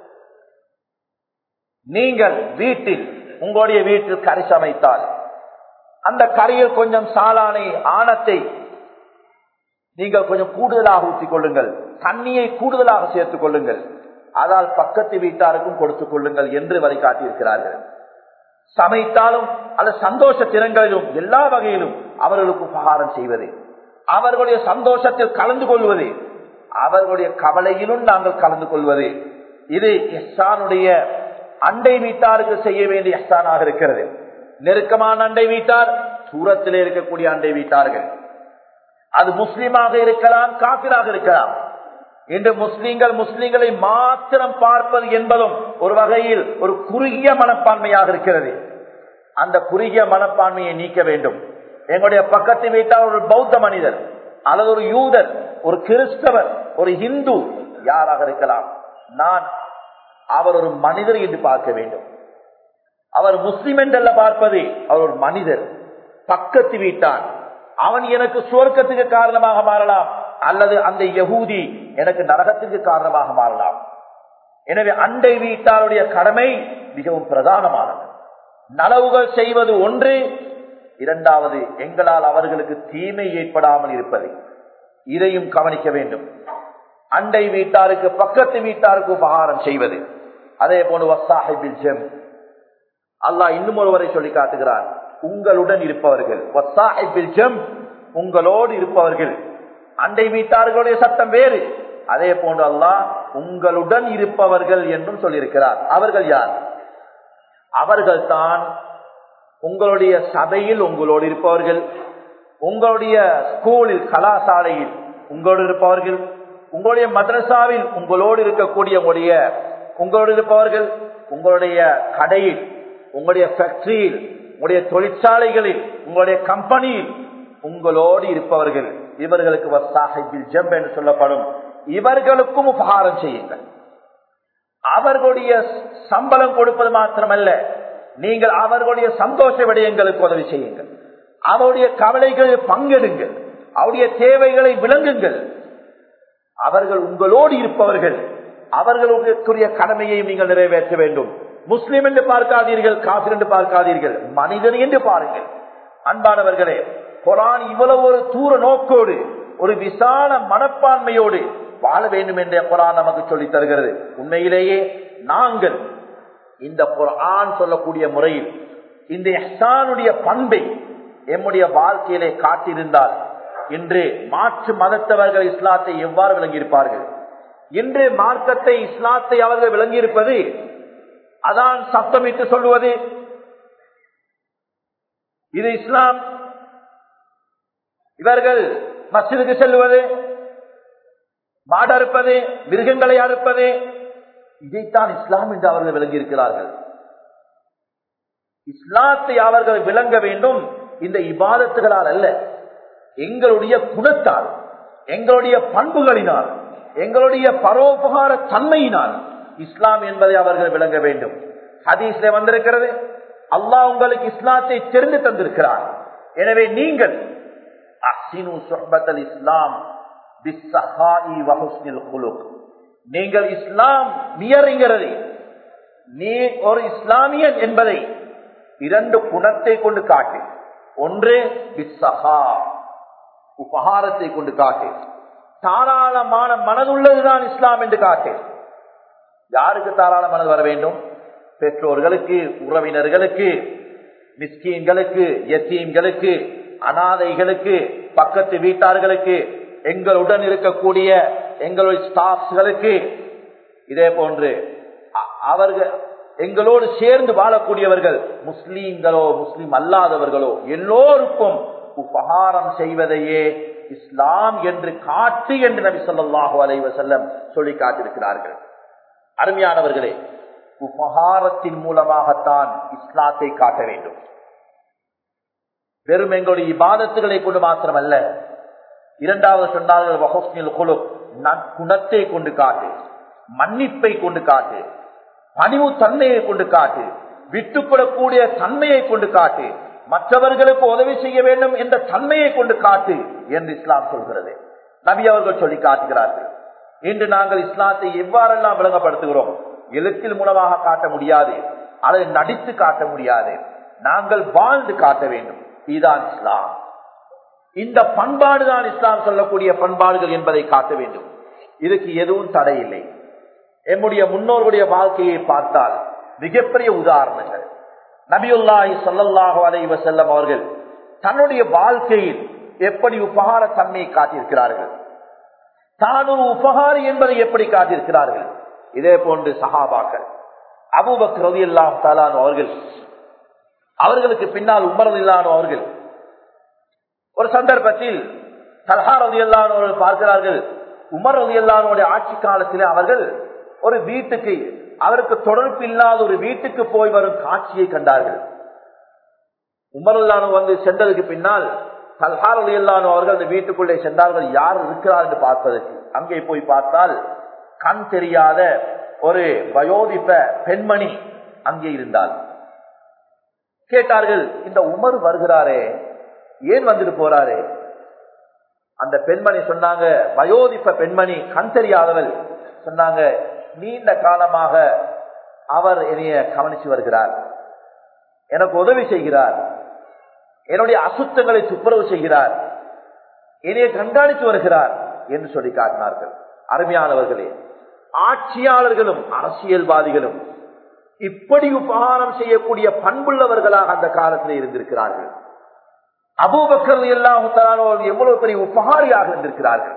நீங்கள் வீட்டில், உங்களுடைய வீட்டில் கறி சமைத்தால் அந்த கறியில் கொஞ்சம் சாலானை, ஆணத்தை நீங்கள் கொஞ்சம் கூடுதலாக ஊற்றிக் கொள்ளுங்கள், தண்ணியை கூடுதலாக சேர்த்துக் கொள்ளுங்கள், அதால் பக்கத்து வீட்டாருக்கும் கொடுத்துக் கொள்ளுங்கள் என்று வழிகாட்டியிருக்கிறார்கள். சமைத்தாலும் அல்ல சந்தோஷ தினங்களிலும் எல்லா வகையிலும் அவர்களுக்கு உபகாரம் செய்வது, அவர்களுடைய சந்தோஷத்தில் கலந்து கொள்வது, அவர்களுடைய கவலையிலும் நாங்கள் கலந்து கொள்வது, இது இஹ்சானுடைய அண்டை வீட்டாருக்கு செய்ய வேண்டிய இஹ்சானாக இருக்கிறது. நெருக்கமான அண்டை வீட்டார், தூரத்திலே இருக்கக்கூடிய அண்டை வீட்டார்கள், அது முஸ்லிமாக இருக்கலாம், காபிராக இருக்கலாம். இன்று முஸ்லிம்களை மாத்திரம் பார்ப்பது என்பதும் ஒரு வகையில் ஒரு குறுகிய மனப்பான்மையாக இருக்கிறது. அந்த குறுகிய மனப்பான்மையை நீக்க வேண்டும். எங்களுடைய பக்கத்து வீட்டால் ஒரு பௌத்த மனிதர் அல்லது ஒரு யூதர், ஒரு கிறிஸ்தவர், ஒரு இந்து, யாராக இருக்கலாம், நான் அவர் ஒரு மனிதர் என்று பார்க்க வேண்டும். அவர் முஸ்லிம் என்றல்ல பார்ப்பது, அவர் ஒரு மனிதர், பக்கத்து வீட்டான். அவன் எனக்கு சுவர்க்கத்துக்கு காரணமாக மாறலாம், அல்லது அந்த யகூதி எனக்கு நரகத்துக்கு காரணமாக மாறலாம். எனவே அண்டை வீட்டாருடைய கடமை மிகவும் பிரதானமானது. நலவுகள் செய்வது ஒன்று, இரண்டாவது எங்களால் அவர்களுக்கு தீமை ஏற்படாமல் இருப்பது, இதையும் கவனிக்க வேண்டும். அண்டை வீட்டாருக்கு பக்கத்து வீட்டாருக்கு உபகாரம் செய்வது. அதே போன்று வஸ்ஸாஹிபில் ஜம், அல்லாஹ் இன்னும் ஒருவரை சொல்லி காட்டுகிறார், உங்களுடன் இருப்பவர்கள். வஸ்ஸாஹிபில் ஜம், உங்களோடு இருப்பவர்கள். அண்டை வீட்டார்களுடைய சட்டம் வேறு. அதே போன்று அல்லாஹ் உங்களுடன் இருப்பவர்கள் என்றும் சொல்லியிருக்கிறார். அவர்கள் யார்? அவர்கள் தான் உங்களுடைய சபையில் உங்களோடு இருப்பவர்கள், உங்களுடைய ஸ்கூலில் கலாசாலையில் உங்களோடு இருப்பவர்கள், உங்களுடைய மദ്രസാவில் உங்களோடு இருக்கக்கூடிய உங்களோடு இருப்பவர்கள், உங்களுடைய கடையில், உங்களுடைய ஃபேக்டரியில், உங்களுடைய தொழிற்சாலைகளில், உங்களுடைய கம்பெனியில் உங்களோடு இருப்பவர்கள். இவர்களுக்கு வஸ்ஸாஹிபில் ஜம் என்று சொல்லப்படும். இவர்களுக்கும் உபகாரம் செய்யுங்கள். அவர்களுடைய சம்பளம் கொடுப்பது மாத்திரமல்ல, நீங்கள் அவர்களுடைய சந்தோஷ விடயங்களுக்கு உதவி செய்யுங்கள். அவருடைய கவலைகளில் பங்கெடுங்கள், அவருடைய தேவைகளை விளங்குங்கள். அவர்கள் உங்களோடு இருப்பவர்கள், அவர்களுடைய கடமையை நீங்கள் நிறைவேற்ற வேண்டும். முஸ்லிம் என்று பார்க்காதீர்கள், காஃபிர் என்று பார்க்காதீர்கள், மனிதன் என்று பாருங்கள். அன்பானவர்களே, குர்ஆன் இவ்வளவு ஒரு தூர நோக்கோடு, ஒரு விசால மனப்பான்மையோடு வாழ வேண்டும் என்ற குர்ஆன் நமக்கு சொல்லித் தருகிறது. உண்மையிலேயே நாங்கள் இந்த குர்ஆன் சொல்லக்கூடிய முறையில் இந்த இஹ்சானுடைய பண்பை எம்முடைய வாழ்க்கையிலே காட்டியிருந்தால், இன்று மாற்று மதத்தவர்கள் இஸ்லாத்தை எவ்வாறு விளங்கியிருப்பார்கள்? இன்று மார்க்கத்தை, இஸ்லாத்தை அவர்கள் விளங்கியிருப்பது அதான் சத்தமிட்டு சொல்லுவது இது இஸ்லாம். இவர்கள் மஸ்ஜிதுக்கு செல்வது, மாடு அறுப்பது, மிருகங்களை அறுப்பது, இதைத்தான் இஸ்லாம் என்று அவர்கள் விளங்கியிருக்கிறார்கள். இஸ்லாத்தை அவர்கள் விளங்க வேண்டும் இந்த இபாதத்துகளால் அல்ல, எங்களுடைய குணத்தால், எங்களுடைய பண்புகளினால், எங்களுடைய பரோபகார தன்மையினால் இஸ்லாம் என்பதை அவர்கள் விளங்க வேண்டும். ஹதீஸ்ல வந்திருக்கிறது, அல்லாஹ் உங்களுக்கு இஸ்லாத்தை தெரிந்து தந்திருக்கிறார். எனவே நீங்கள் அஹ்சினு சுஹ்பத்தல் இஸ்லாம் பிஸ்ஸஹாஇ வ ஹுஸ்னில் குலுக், நீங்கள் இஸ்லாம் மியறிங்கிறது, நீ ஒரு இஸ்லாமியன் என்பதை இரண்டு குணத்தை கொண்டு காட்டு. ஒன்று பிஸ்ஸஹா, உபகாரத்தை கொண்டு காட்டு. தாராளமான மனதுள்ளதுதான் இஸ்லாம் என்று காட்டு. யாருக்கு தாராள மனது வர வேண்டும்? பெற்றோர்களுக்கு, உறவினர்களுக்கு, மிஸ்கீன்களுக்கு, யத்தீம்களுக்கு, அனாதைகளுக்கு, பக்கத்து வீட்டார்களுக்கு, எங்களுடன் இருக்கக்கூடிய எங்களுடைய ஸ்டாஃப்களுக்கு, இதே போன்று அவர்கள் எங்களோடு சேர்ந்து வாழக்கூடியவர்கள், முஸ்லீம்களோ முஸ்லீம் அல்லாதவர்களோ எல்லோருக்கும் உபகாரம் செய்வதையே இஸ்லாம் என்று காட்டு என்று நபி ஸல்லல்லாஹு அலைஹி வஸல்லம் சொல்லி காட்டியிருக்கிறார்கள். அருமையானவர்களே, உபகாரத்தின் மூலமாகத்தான் இஸ்லாத்தை காட்ட வேண்டும். வெறும் எங்களுடைய இபாதத்துகளை கொண்டு மாத்திரமல்ல. இரண்டாவது சொன்னார்கள் வஹுஸ்னில் குலுக், குணத்தை கொண்டு காட்டு, மன்னிப்பை கொண்டு காட்டு, பணிவு தன்மையை கொண்டு காட்டு, விட்டுப்படக்கூடிய தன்மையை கொண்டு காட்டு, மற்றவர்களுக்கு உதவி செய்ய வேண்டும் என்ற தன்மையை கொண்டு காட்டு என்று இஸ்லாம் சொல்கிறது. நபி அவர்கள் சொல்லி காட்டுகிறார்கள். இன்று நாங்கள் இஸ்லாத்தை எவ்வாறெல்லாம் விளங்கப்படுத்துகிறோம்? எழுத்தில் மூலமாக காட்ட முடியாது, அதை நடித்து காட்ட முடியாது, நாங்கள் வாழ்ந்து காட்ட வேண்டும். இதுதான் இஸ்லாம். இந்த பண்பாடுதான் இஸ்லாம் சொல்லக்கூடிய பண்பாடுகள் என்பதை காட்ட வேண்டும். இதுக்கு எதுவும் தடை இல்லை. எம்முடைய முன்னோர்களுடைய வாழ்க்கையை பார்த்தால் மிகப்பெரிய உதாரணங்கள். நபியுல்லாஹி ஸல்லல்லாஹு அலைஹி வஸல்லம் அவர்கள் தன்னுடைய வாழ்க்கையில் எப்படி உபகார தன்மையை காட்டியிருக்கிறார்கள், தான் ஒரு உபகாரி என்பதை எப்படி காட்டியிருக்கிறார்கள். இதே போன்று சஹாபாக்கள், அபூபக்கர் ரலியல்லாஹு தஆலா அவர்கள், அவர்களுக்கு பின்னால் உமர் ரலியல்லாஹு அவர்கள், ஒரு சந்தர்ப்பத்தில் தல்ஹா ரலியல்லாஹு அவர்கள் பார்க்கிறார்கள், உமர் ரலியல்லாஹு ஆட்சி காலத்திலே அவர்கள் ஒரு வீட்டுக்கு, அவருக்கு தொடர்பு இல்லாத ஒரு வீட்டுக்கு போய் வரும் காட்சியை கண்டார்கள். உமர் ரலியல்லாஹு வந்து சென்றதுக்கு பின்னால் தல்ஹா ரலியல்லாஹு அவர்கள் அந்த வீட்டுக்குள்ளே சென்றார்கள், யார் இருக்கிறார் என்று பார்ப்பதற்கு. அங்கே போய் பார்த்தால் கண் தெரியாத ஒரு வயோதிப பெண்மணி அங்கே இருந்தால். கேட்டார்கள், இந்த உமர் வருகிறாரே, ஏன் வந்துட்டு போறாரு? அந்த பெண்மணி சொன்னாங்க, வயோதிப பெண்மணி, கண் தெரியாதவள் சொன்னாங்க, நீண்ட காலமாக அவர் என்னைய கவனிச்சு வருகிறார், எனக்கு உதவி செய்கிறார், என்னுடைய அசுத்தங்களை துப்புரவு செய்கிறார், என்னைய கண்காணித்து வருகிறார் என்று சொல்லி காட்டினார்கள். அருமையானவர்களே, ஆட்சியாளர்களும் அரசியல்வாதிகளும் இப்படி உபகாரம் செய்யக்கூடிய பண்புள்ளவர்களாக அந்த காலத்தில் இருந்திருக்கிறார்கள். அபூபக்கர் ரலியல்லாஹு தஆலா எவ்வளவு பெரிய உபகாரியாக இருந்திருக்கிறார்கள்.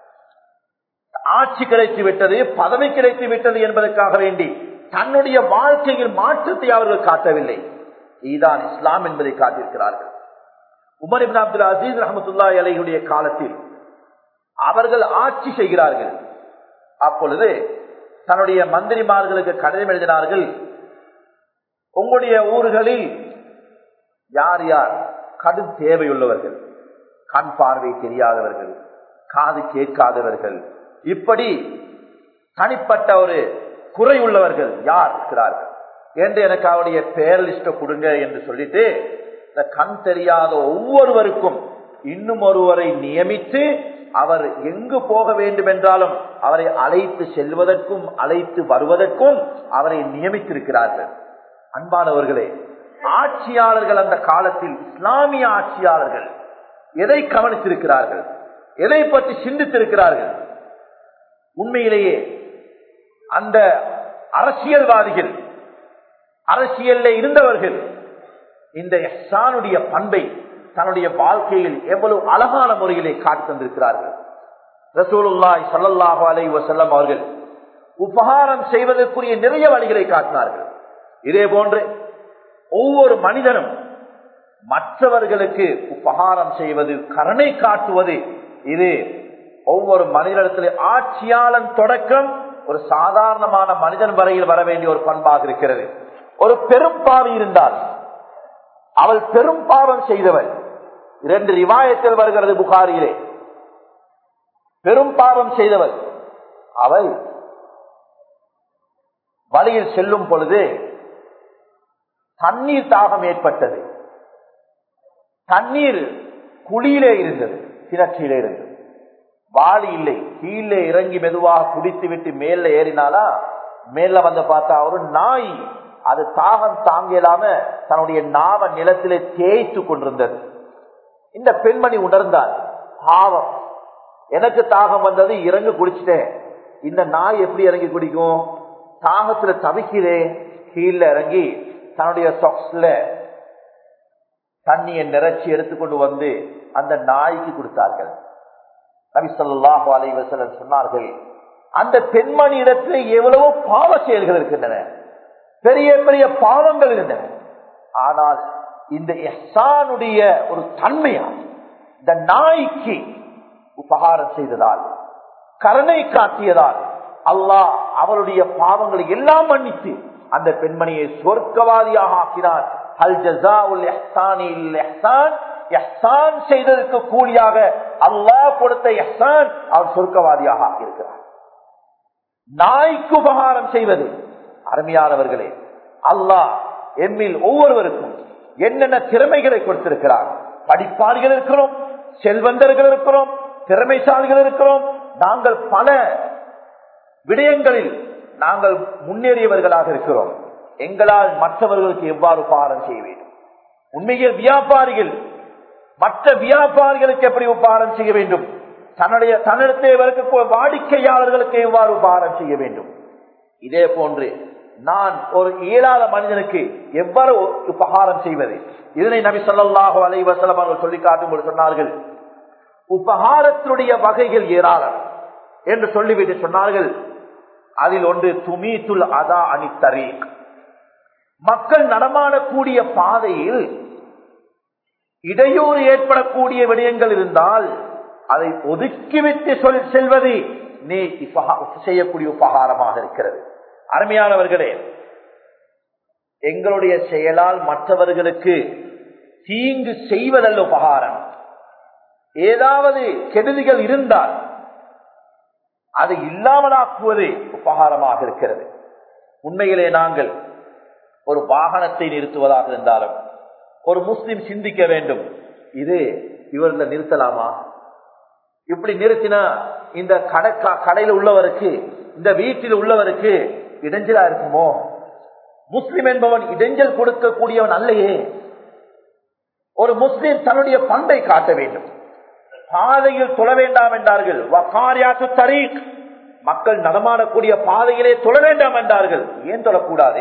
ஆட்சி கிடைத்து விட்டது, பதவி கிடைத்து விட்டது என்பதற்காக வேண்டி தன்னுடைய வாழ்க்கையில் மாற்றத்தை அவர்கள் காட்டவில்லை. இதுதான் இஸ்லாம் என்பதை காட்டியிருக்கிறார்கள். உமர் இப்னு அப்துல் அசீஸ் ரஹ்மத்துல்லாஹி அலைஹியுடைய காலத்தில் அவர்கள் ஆட்சி செய்கிறார்கள். அப்பொழுது தன்னுடைய மந்திரிமார்களுக்கு கடிதம் எழுதினார்கள், உங்களுடைய ஊர்களில் யார் யார் கடும் தேவையுள்ளவர்கள், கண் பார்வை தெரியாதவர்கள், காது கேட்காதவர்கள், இப்படி தனிப்பட்ட ஒரு குறை உள்ளவர்கள் யார் இருக்கிறார்கள் என்று எனக்கு அவருடைய பெயர் லிஸ்ட கொடுங்க என்று சொல்லிட்டு, இந்த கண் தெரியாத ஒவ்வொருவருக்கும் இன்னும் ஒருவரை நியமித்து அவர் எங்கு போக வேண்டும் என்றாலும் அவரை அழைத்து செல்வதற்கும் அழைத்து வருவதற்கும் அவரை நியமித்திருக்கிறார்கள். அன்பானவர்களே, ஆட்சியாளர்கள் அந்த காலத்தில், இஸ்லாமிய ஆட்சியாளர்கள் எதை கவனித்திருக்கிறார்கள், எதை பற்றி சிந்தித்திருக்கிறார்கள்? உண்மையிலேயே அந்த அரசியல்வாதிகள், அரசியல்ல இருந்தவர்கள் இந்த இஹ்சானுடைய பண்பை தன்னுடைய வாழ்க்கையில் எவ்வளவு அழகான முறையிலே காட்டி தந்திருக்கிறார்கள். ரசூலுல்லாஹி ஸல்லல்லாஹு அலைஹி வஸல்லம் அவர்கள் உபகாரம் செய்வதற்குரிய நிறைய வழிகளை காட்டினார்கள். இதே போன்று ஒவ்வொரு மனிதனும் மற்றவர்களுக்கு உபகாரம் செய்வது, கருணை காட்டுவது, இது ஒவ்வொரு மனிதனிடத்திலே ஆட்சியாளன் தொடக்கம் ஒரு சாதாரணமான மனிதன் வரையில் வர வேண்டிய ஒரு பண்பாக இருக்கிறது. ஒரு பெரும் பாவி இருந்தால், அவள் பெரும் பாவம் செய்தவள், 2 ரிவாயத்தில் வருகிறது புகாரியிலே, பெரும் பாவம் செய்தவள், அவள் வழியில் செல்லும் பொழுது தண்ணீர் தாகம் ஏற்பட்டது. தண்ணீர் குழியிலே இருந்தது, கிணற்றிலே இருந்தது, வாளி இல்லை, கீழே இறங்கி மெதுவாக குடித்து விட்டு மேல ஏறினாலா, மேல வந்து பார்த்தா ஒரு நாய், அது தாகம் தாங்கலாம தன்னுடைய நாவ நிலத்திலே தேய்த்து கொண்டிருந்தது. இந்த பெண்மணி உணர்ந்தார், பாவம், எனக்கு தாகம் வந்தது, இறங்கி குடிச்சிட்டேன், இந்த நாய் எப்படி இறங்கி குடிக்கும், தாகத்துல தவிக்கிறேன். கீழே இறங்கி தன்னுடைய சாக்ஸ்ல தண்ணியை நிறைச்சி எடுத்துக்கொண்டு வந்து அந்த நாய்க்கு கொடுத்தார்கள். நபி ஸல்லல்லாஹு அலைஹி வஸல்லம் சொன்னார்கள், அந்த பெண்மணி இடத்துல எவ்வளவோ பாவ செயல்கள் இருக்கின்றன, பெரிய பெரிய பாவங்கள் இருந்தன. ஆனால் இந்த இஹ்சானுடைய ஒரு தன்மையா, இந்த நாய்க்கு உபகாரம் செய்ததால், கருணை காட்டியதால் அல்லாஹ் அவருடைய பாவங்களை எல்லாம் மன்னித்து அந்த பெண்மணியை சொர்க்கவாதியாக ஆக்கினார். ஹல் ஜஸாஉல் இஹ்சானி இல்லல் இஹ்சான், இஹ்சான் செய்ததற்கு கூலியாக அல்லாஹ் கொடுத்த இஹ்சான், அவர் சொர்க்கவாதியாக ஆக்கியிருக்கிறார். நாய்க்கு உபகாரம் செய்வது, அருமையானவர்களே, அல்லாஹ் எம்மில் ஒவ்வொருவருக்கும் என்னென்ன திறமைகளை கொடுத்திருக்கிறார். படிப்பாளிகள் இருக்கிறோம், செல்வந்தர்கள் இருக்கிறோம், திறமைசாலிகள் இருக்கிறோம். நாங்கள் பல விடயங்களில் நாங்கள் முன்னேறியவர்களாக இருக்கிறோம். எங்களால் மற்றவர்களுக்கு எவ்வாறு உபகாரம் செய்ய வேண்டும்? உண்மையில் வியாபாரிகள் மற்ற வியாபாரிகளுக்கு எப்படி உபகாரம் செய்ய வேண்டும்? தன்னிடத்தை வாடிக்கையாளர்களுக்கு எவ்வாறு உபகாரம் செய்ய வேண்டும்? இதே போன்று நான் ஒரு இயலாத மனிதனுக்கு எவ்வாறு உபகாரம் செய்வது? இதனை நபி ஸல்லல்லாஹு அலைஹி வஸல்லம் அவர்கள் சொல்லி காட்டும்போது சொன்னார்கள், உபகாரத்தினுடைய வகைகள் ஏராளம் என்று சொல்லிவிட்டு சொன்னார்கள், அதில் ஒன்று துமீத்துல் அதா அனி தரீக், மக்கள் நடமாடக்கூடிய பாதையில் இடையூறு ஏற்படக்கூடிய விடயங்கள் இருந்தால் அதை ஒதுக்கிவிட்டு செல்வது நீ செய்யக்கூடிய உபகாரமாக இருக்கிறது. அருமையானவர்களே, எங்களுடைய செயலால் மற்றவர்களுக்கு தீங்கு செய்வதல்ல உபகாரம். ஏதாவது கெடுதிகள் இருந்தால் அதை இல்லாமலாக்குவது உபகாரமாக இருக்கிறது. உண்மையிலே நாங்கள் ஒரு வாகனத்தை நிறுத்துவதாக இருந்தாலும் ஒரு முஸ்லிம் சிந்திக்க வேண்டும், இது இவர்களை நிறுத்தலாமா? இப்படி நிறுத்தினா இந்த கடையில் உள்ளவருக்கு, இந்த வீட்டில் உள்ளவருக்கு இடைஞ்சலா இருக்குமோ? முஸ்லிம் என்பவன் இடைஞ்சல் கொடுக்கக்கூடியவன் அல்லையே. ஒரு முஸ்லிம் தன்னுடைய பண்பை காட்ட வேண்டும். பாதையில் தொழ வேண்டாம் என்றார்கள். வகாரியாத்து தரீக், மக்கள் நடமாடக்கூடிய பாதையிலே தொழ வேண்டாம் என்றார்கள். ஏன் தொழக்கூடாது?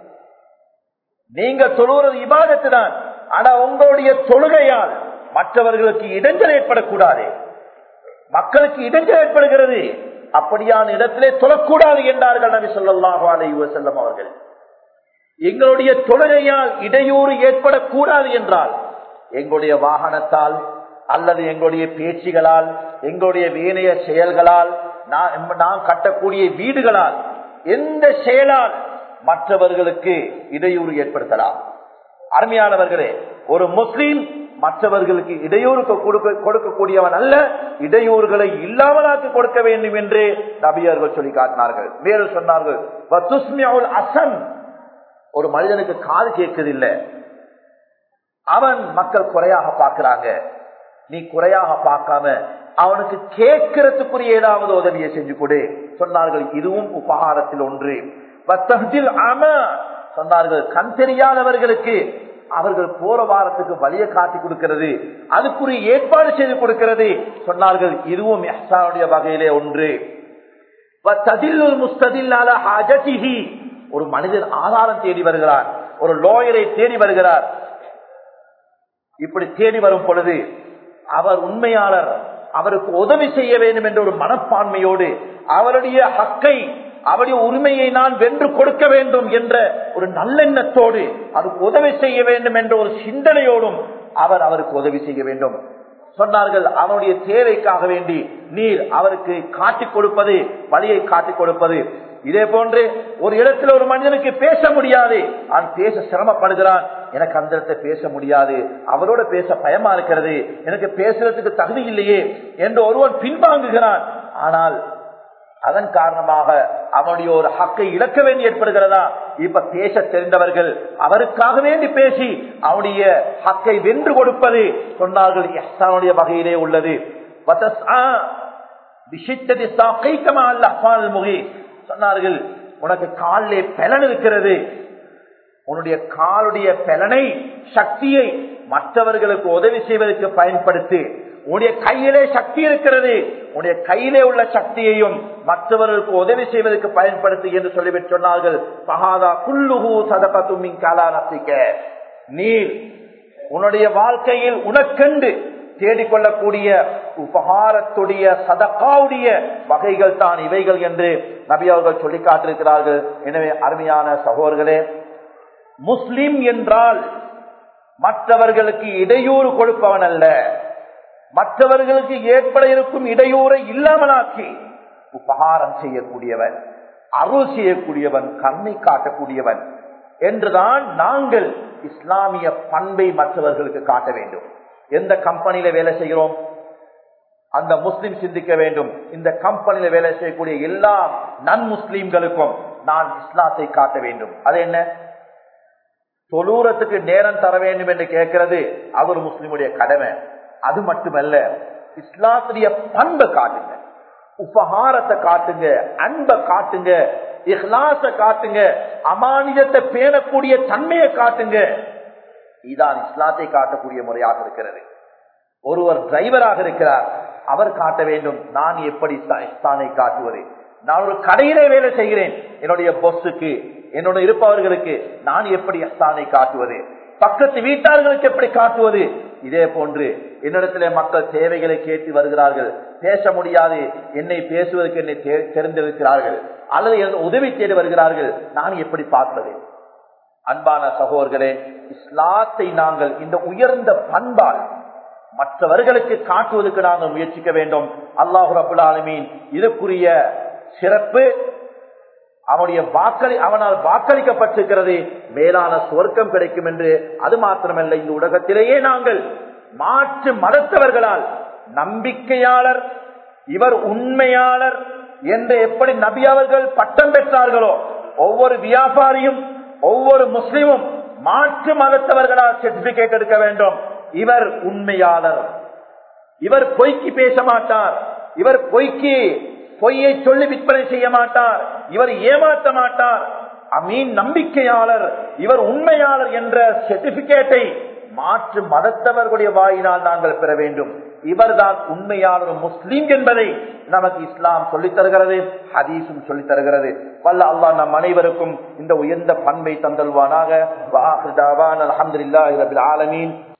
நீங்க தொழுவது இபாதத்து தான். ஆனா உங்களுடைய தொழுகையால் மற்றவர்களுக்கு இடைஞ்சல் ஏற்படக்கூடாது. மக்களுக்கு இடைஞ்சல் ஏற்படுகிறது, அப்படியான இடத்திலே தொழக்கூடாது என்றார்கள் நபி ஸல்லல்லாஹு அலைஹி வஸல்லம் அவர்கள். எங்களுடைய தொழுகையால் இடையூறு ஏற்படக்கூடாது என்றால் எங்களுடைய வாகனத்தால் அல்லது எங்களுடைய பேச்சுகளால், எங்களுடைய வேணைய செயல்களால், நாம் கட்டக்கூடிய வீடுகளால், எந்த செயலால் மற்றவர்களுக்கு இடையூறு ஏற்படுத்தலாம்? அருமையானவர்களே, ஒரு முஸ்லிம் மற்றவர்களுக்கு இடையூறு கொடுக்கக்கூடியவன் அல்ல, இடையூறுகளை இல்லாமலாக்கி கொடுக்க வேண்டும் என்று நபியர்கள் சொல்லி காட்டினார்கள். மேலும் சொன்னார்கள், ஒரு மனிதனுக்கு காது கேட்கதில்லை, அவன் மக்கள் குறையாக பார்க்கிறாங்க, நீ குறையாக பார்க்காம அவனுக்கு கேட்கிறதுக்குரிய ஏதாவது உதவியை செஞ்சு கொடு சொன்னார்கள். இதுவும் உபகாரத்தில் ஒன்று. சொன்னார்கள், கண் தெரியாதவர்களுக்கு அவர்கள் போற வாரத்துக்கு வழியை காட்டி கொடுக்கிறது, அதுக்குரிய ஏற்பாடு செய்து கொடுக்கிறது சொன்னார்கள். இதுவும் இஹ்சானுடைய வகையிலே ஒன்று. ஒரு மனிதன் ஆதாரம் தேடி வருகிறார், ஒரு லாயரை தேடி வருகிறார். இப்படி தேடி வரும் பொழுது அவர் உண்மையாளர், அவருக்கு உதவி செய்ய வேண்டும் என்ற ஒரு மனப்பான்மையோடு, அவருடைய ஹக்கை, அவருடைய உரிமையை நான் வென்று கொடுக்க வேண்டும் என்ற ஒரு நல்லெண்ணத்தோடு, அதுக்கு உதவி செய்ய வேண்டும் என்ற ஒரு சிந்தனையோடும் அவருக்கு உதவி செய்ய வேண்டும் சொன்னார்கள். அவனுடைய தேவைக்காக வேண்டி நீர் அவருக்கு காட்டிக் கொடுப்பது, வழியை காட்டிக் கொடுப்பது. இதே போன்று ஒரு இடத்துல ஒரு மனிதனுக்கு பேச முடியாது, அவன் பேச சிரமப்படுகிறான், எனக்கு அந்த இடத்தை பேச முடியாது, அவரோட பேச பயமா இருக்கிறது, எனக்கு பேசுறதுக்கு தகுதி இல்லையே என்று ஒருவன் பின்வாங்குகிறான். ஆனால் அதன் காரணமாக அவனுடைய ஒரு ஹக்கை இழக்க வேண்டி ஏற்படுகிறதா? இப்ப பேச தெரிந்தவர்கள் அவருக்காக வேண்டி பேசி அவனுடைய ஹக்கை வென்று கொடுப்பது சொன்னார்கள் இஹ்சானுடைய வகையிலே உள்ளது. சொன்னார்கள், உனக்கு காலிலே பெலன் இருக்கிறது, உன்னுடைய காலுடைய பெலனை, சக்தியை மற்றவர்களுக்கு உதவி செய்வதற்கு பயன்படுத்தி, உன்னுடைய கையிலே சக்தி இருக்கிறது, உன்னுடைய கையிலே உள்ள சக்தியையும் மற்றவர்களுக்கு உதவி செய்வதற்கு பயன்படுத்தி என்று சொல்லிவிட்டு சொன்னார்கள். நீர் உன்னுடைய வாழ்க்கையில் உனக்கென்று தேடிக்கொள்ளக்கூடிய உபகாரத்துடைய சதகாவுடைய வகைகள் தான் இவைகள் என்று நபி அவர்கள் சொல்லி காட்டிருக்கிறார்கள். எனவே அருமையான சகோதரர்களே, முஸ்லிம் என்றால் மற்றவர்களுக்கு இடையூறு கொடுப்பவன் அல்ல, மற்றவர்களுக்கு ஏற்பட இருக்கும் இடையூறை இல்லாமலாக்கி உபகாரம் செய்யக்கூடியவன், அருள் செய்யக்கூடியவன், கருணை காட்டக்கூடியவன் என்றுதான் நாங்கள் இஸ்லாமிய பண்பை மற்றவர்களுக்கு காட்ட வேண்டும். எந்த கம்பெனியில வேலை செய்கிறோம், அந்த முஸ்லிம் சிந்திக்க வேண்டும், இந்த கம்பெனியில வேலை செய்யக்கூடிய எல்லா நன் முஸ்லிம்களுக்கும் நான் இஸ்லாத்தை காட்ட வேண்டும். அது என்ன? தொழுறதுக்கு நேரம் தர வேண்டும் என்று கேட்கிறது அது ஒரு முஸ்லிமுடைய கடமை. அது மட்டுமல்ல, இஸ்லாத்துடைய பண்பை காட்டுங்க, உபகாரத்தை காட்டுங்க, அன்பை காட்டுங்க, இஹ்லாஸை காட்டுங்க, அமானிதத்தை பேணக்கூடிய தன்மையை காட்டுங்க. இதுதான் இஸ்லாத்தை காட்டக்கூடிய முறையாக இருக்கிறது. ஒருவர் டிரைவராக இருக்கிறார், அவர் காட்ட வேண்டும், நான் எப்படி இஸ்லாமை காட்டுவது. நான் ஒரு கடையிலே வேலை செய்கிறேன், என்னுடைய பொஸ்ஸுக்கு, என்னோட இருப்பவர்களுக்கு நான் எப்படி இஸ்லாமை காட்டுவது, பக்கத்து வீட்டார்களுக்கு எப்படி காட்டுவது. இதே போன்று என்னிடத்திலே மக்கள் தேவைகளை கேட்டு வருகிறார்கள், பேச முடியாது, என்னை பேசுவதற்கு என்னை தெரிந்திருக்கிறார்கள், அல்லது உதவி தேடி வருகிறார்கள், நான் எப்படி பார்ப்பது. அன்பான சகோதரர்களே, இஸ்லாத்தை நாங்கள் இந்த உயர்ந்த பண்பால் மற்றவர்களுக்கு காட்டுவதற்கு நாங்கள் முயற்சிக்க வேண்டும். அல்லாஹ் ரப்பல் ஆலமீன் இதுக்குரிய சிறப்பு அவனால் வாக்களிக்கப்பட்டிருக்கிறது, மேலான சொர்க்கம் கிடைக்கும் என்று. அது மாத்திரமல்ல, இந்த உலகத்திலேயே நாங்கள் மாற்று மதத்தவர்களால் நம்பிக்கையாளர், இவர் உண்மையாளர் என்று எப்படி நபி அவர்கள் பட்டம் பெற்றார்களோ ஒவ்வொரு வியாபாரியும் ஒவ்வொரு முஸ்லிமும் மாற்று மதத்தவர்களால் சர்டிபிகேட் எடுக்க வேண்டும். இவர் உண்மையாளர், இவர் பொய்க்கு பேச மாட்டார், இவர் பொய்யை சொல்லி விற்பனை செய்ய மாட்டார், இவர் ஏமாற்ற மாட்டார், அமீன் நம்பிக்கையாளர், இவர் உண்மையாளர் என்ற சர்டிபிகேட்டை மாற்று மதத்தவர்களுடைய வாயினால் நாங்கள் பெற வேண்டும். இவர்தான் உண்மையாளர் முஸ்லிம் என்பதை நமக்கு இஸ்லாம் சொல்லித் தருகிறது, ஹதீஸும் சொல்லித் தருகிறது. வல்ல அல்லாஹ் நம் அனைவருக்கும் இந்த உயர்ந்த பண்பை தந்தல்வானாக. வஆஹிரு தஅவானா அல்ஹம்துலில்லாஹி ரப்பில் ஆலமீன்.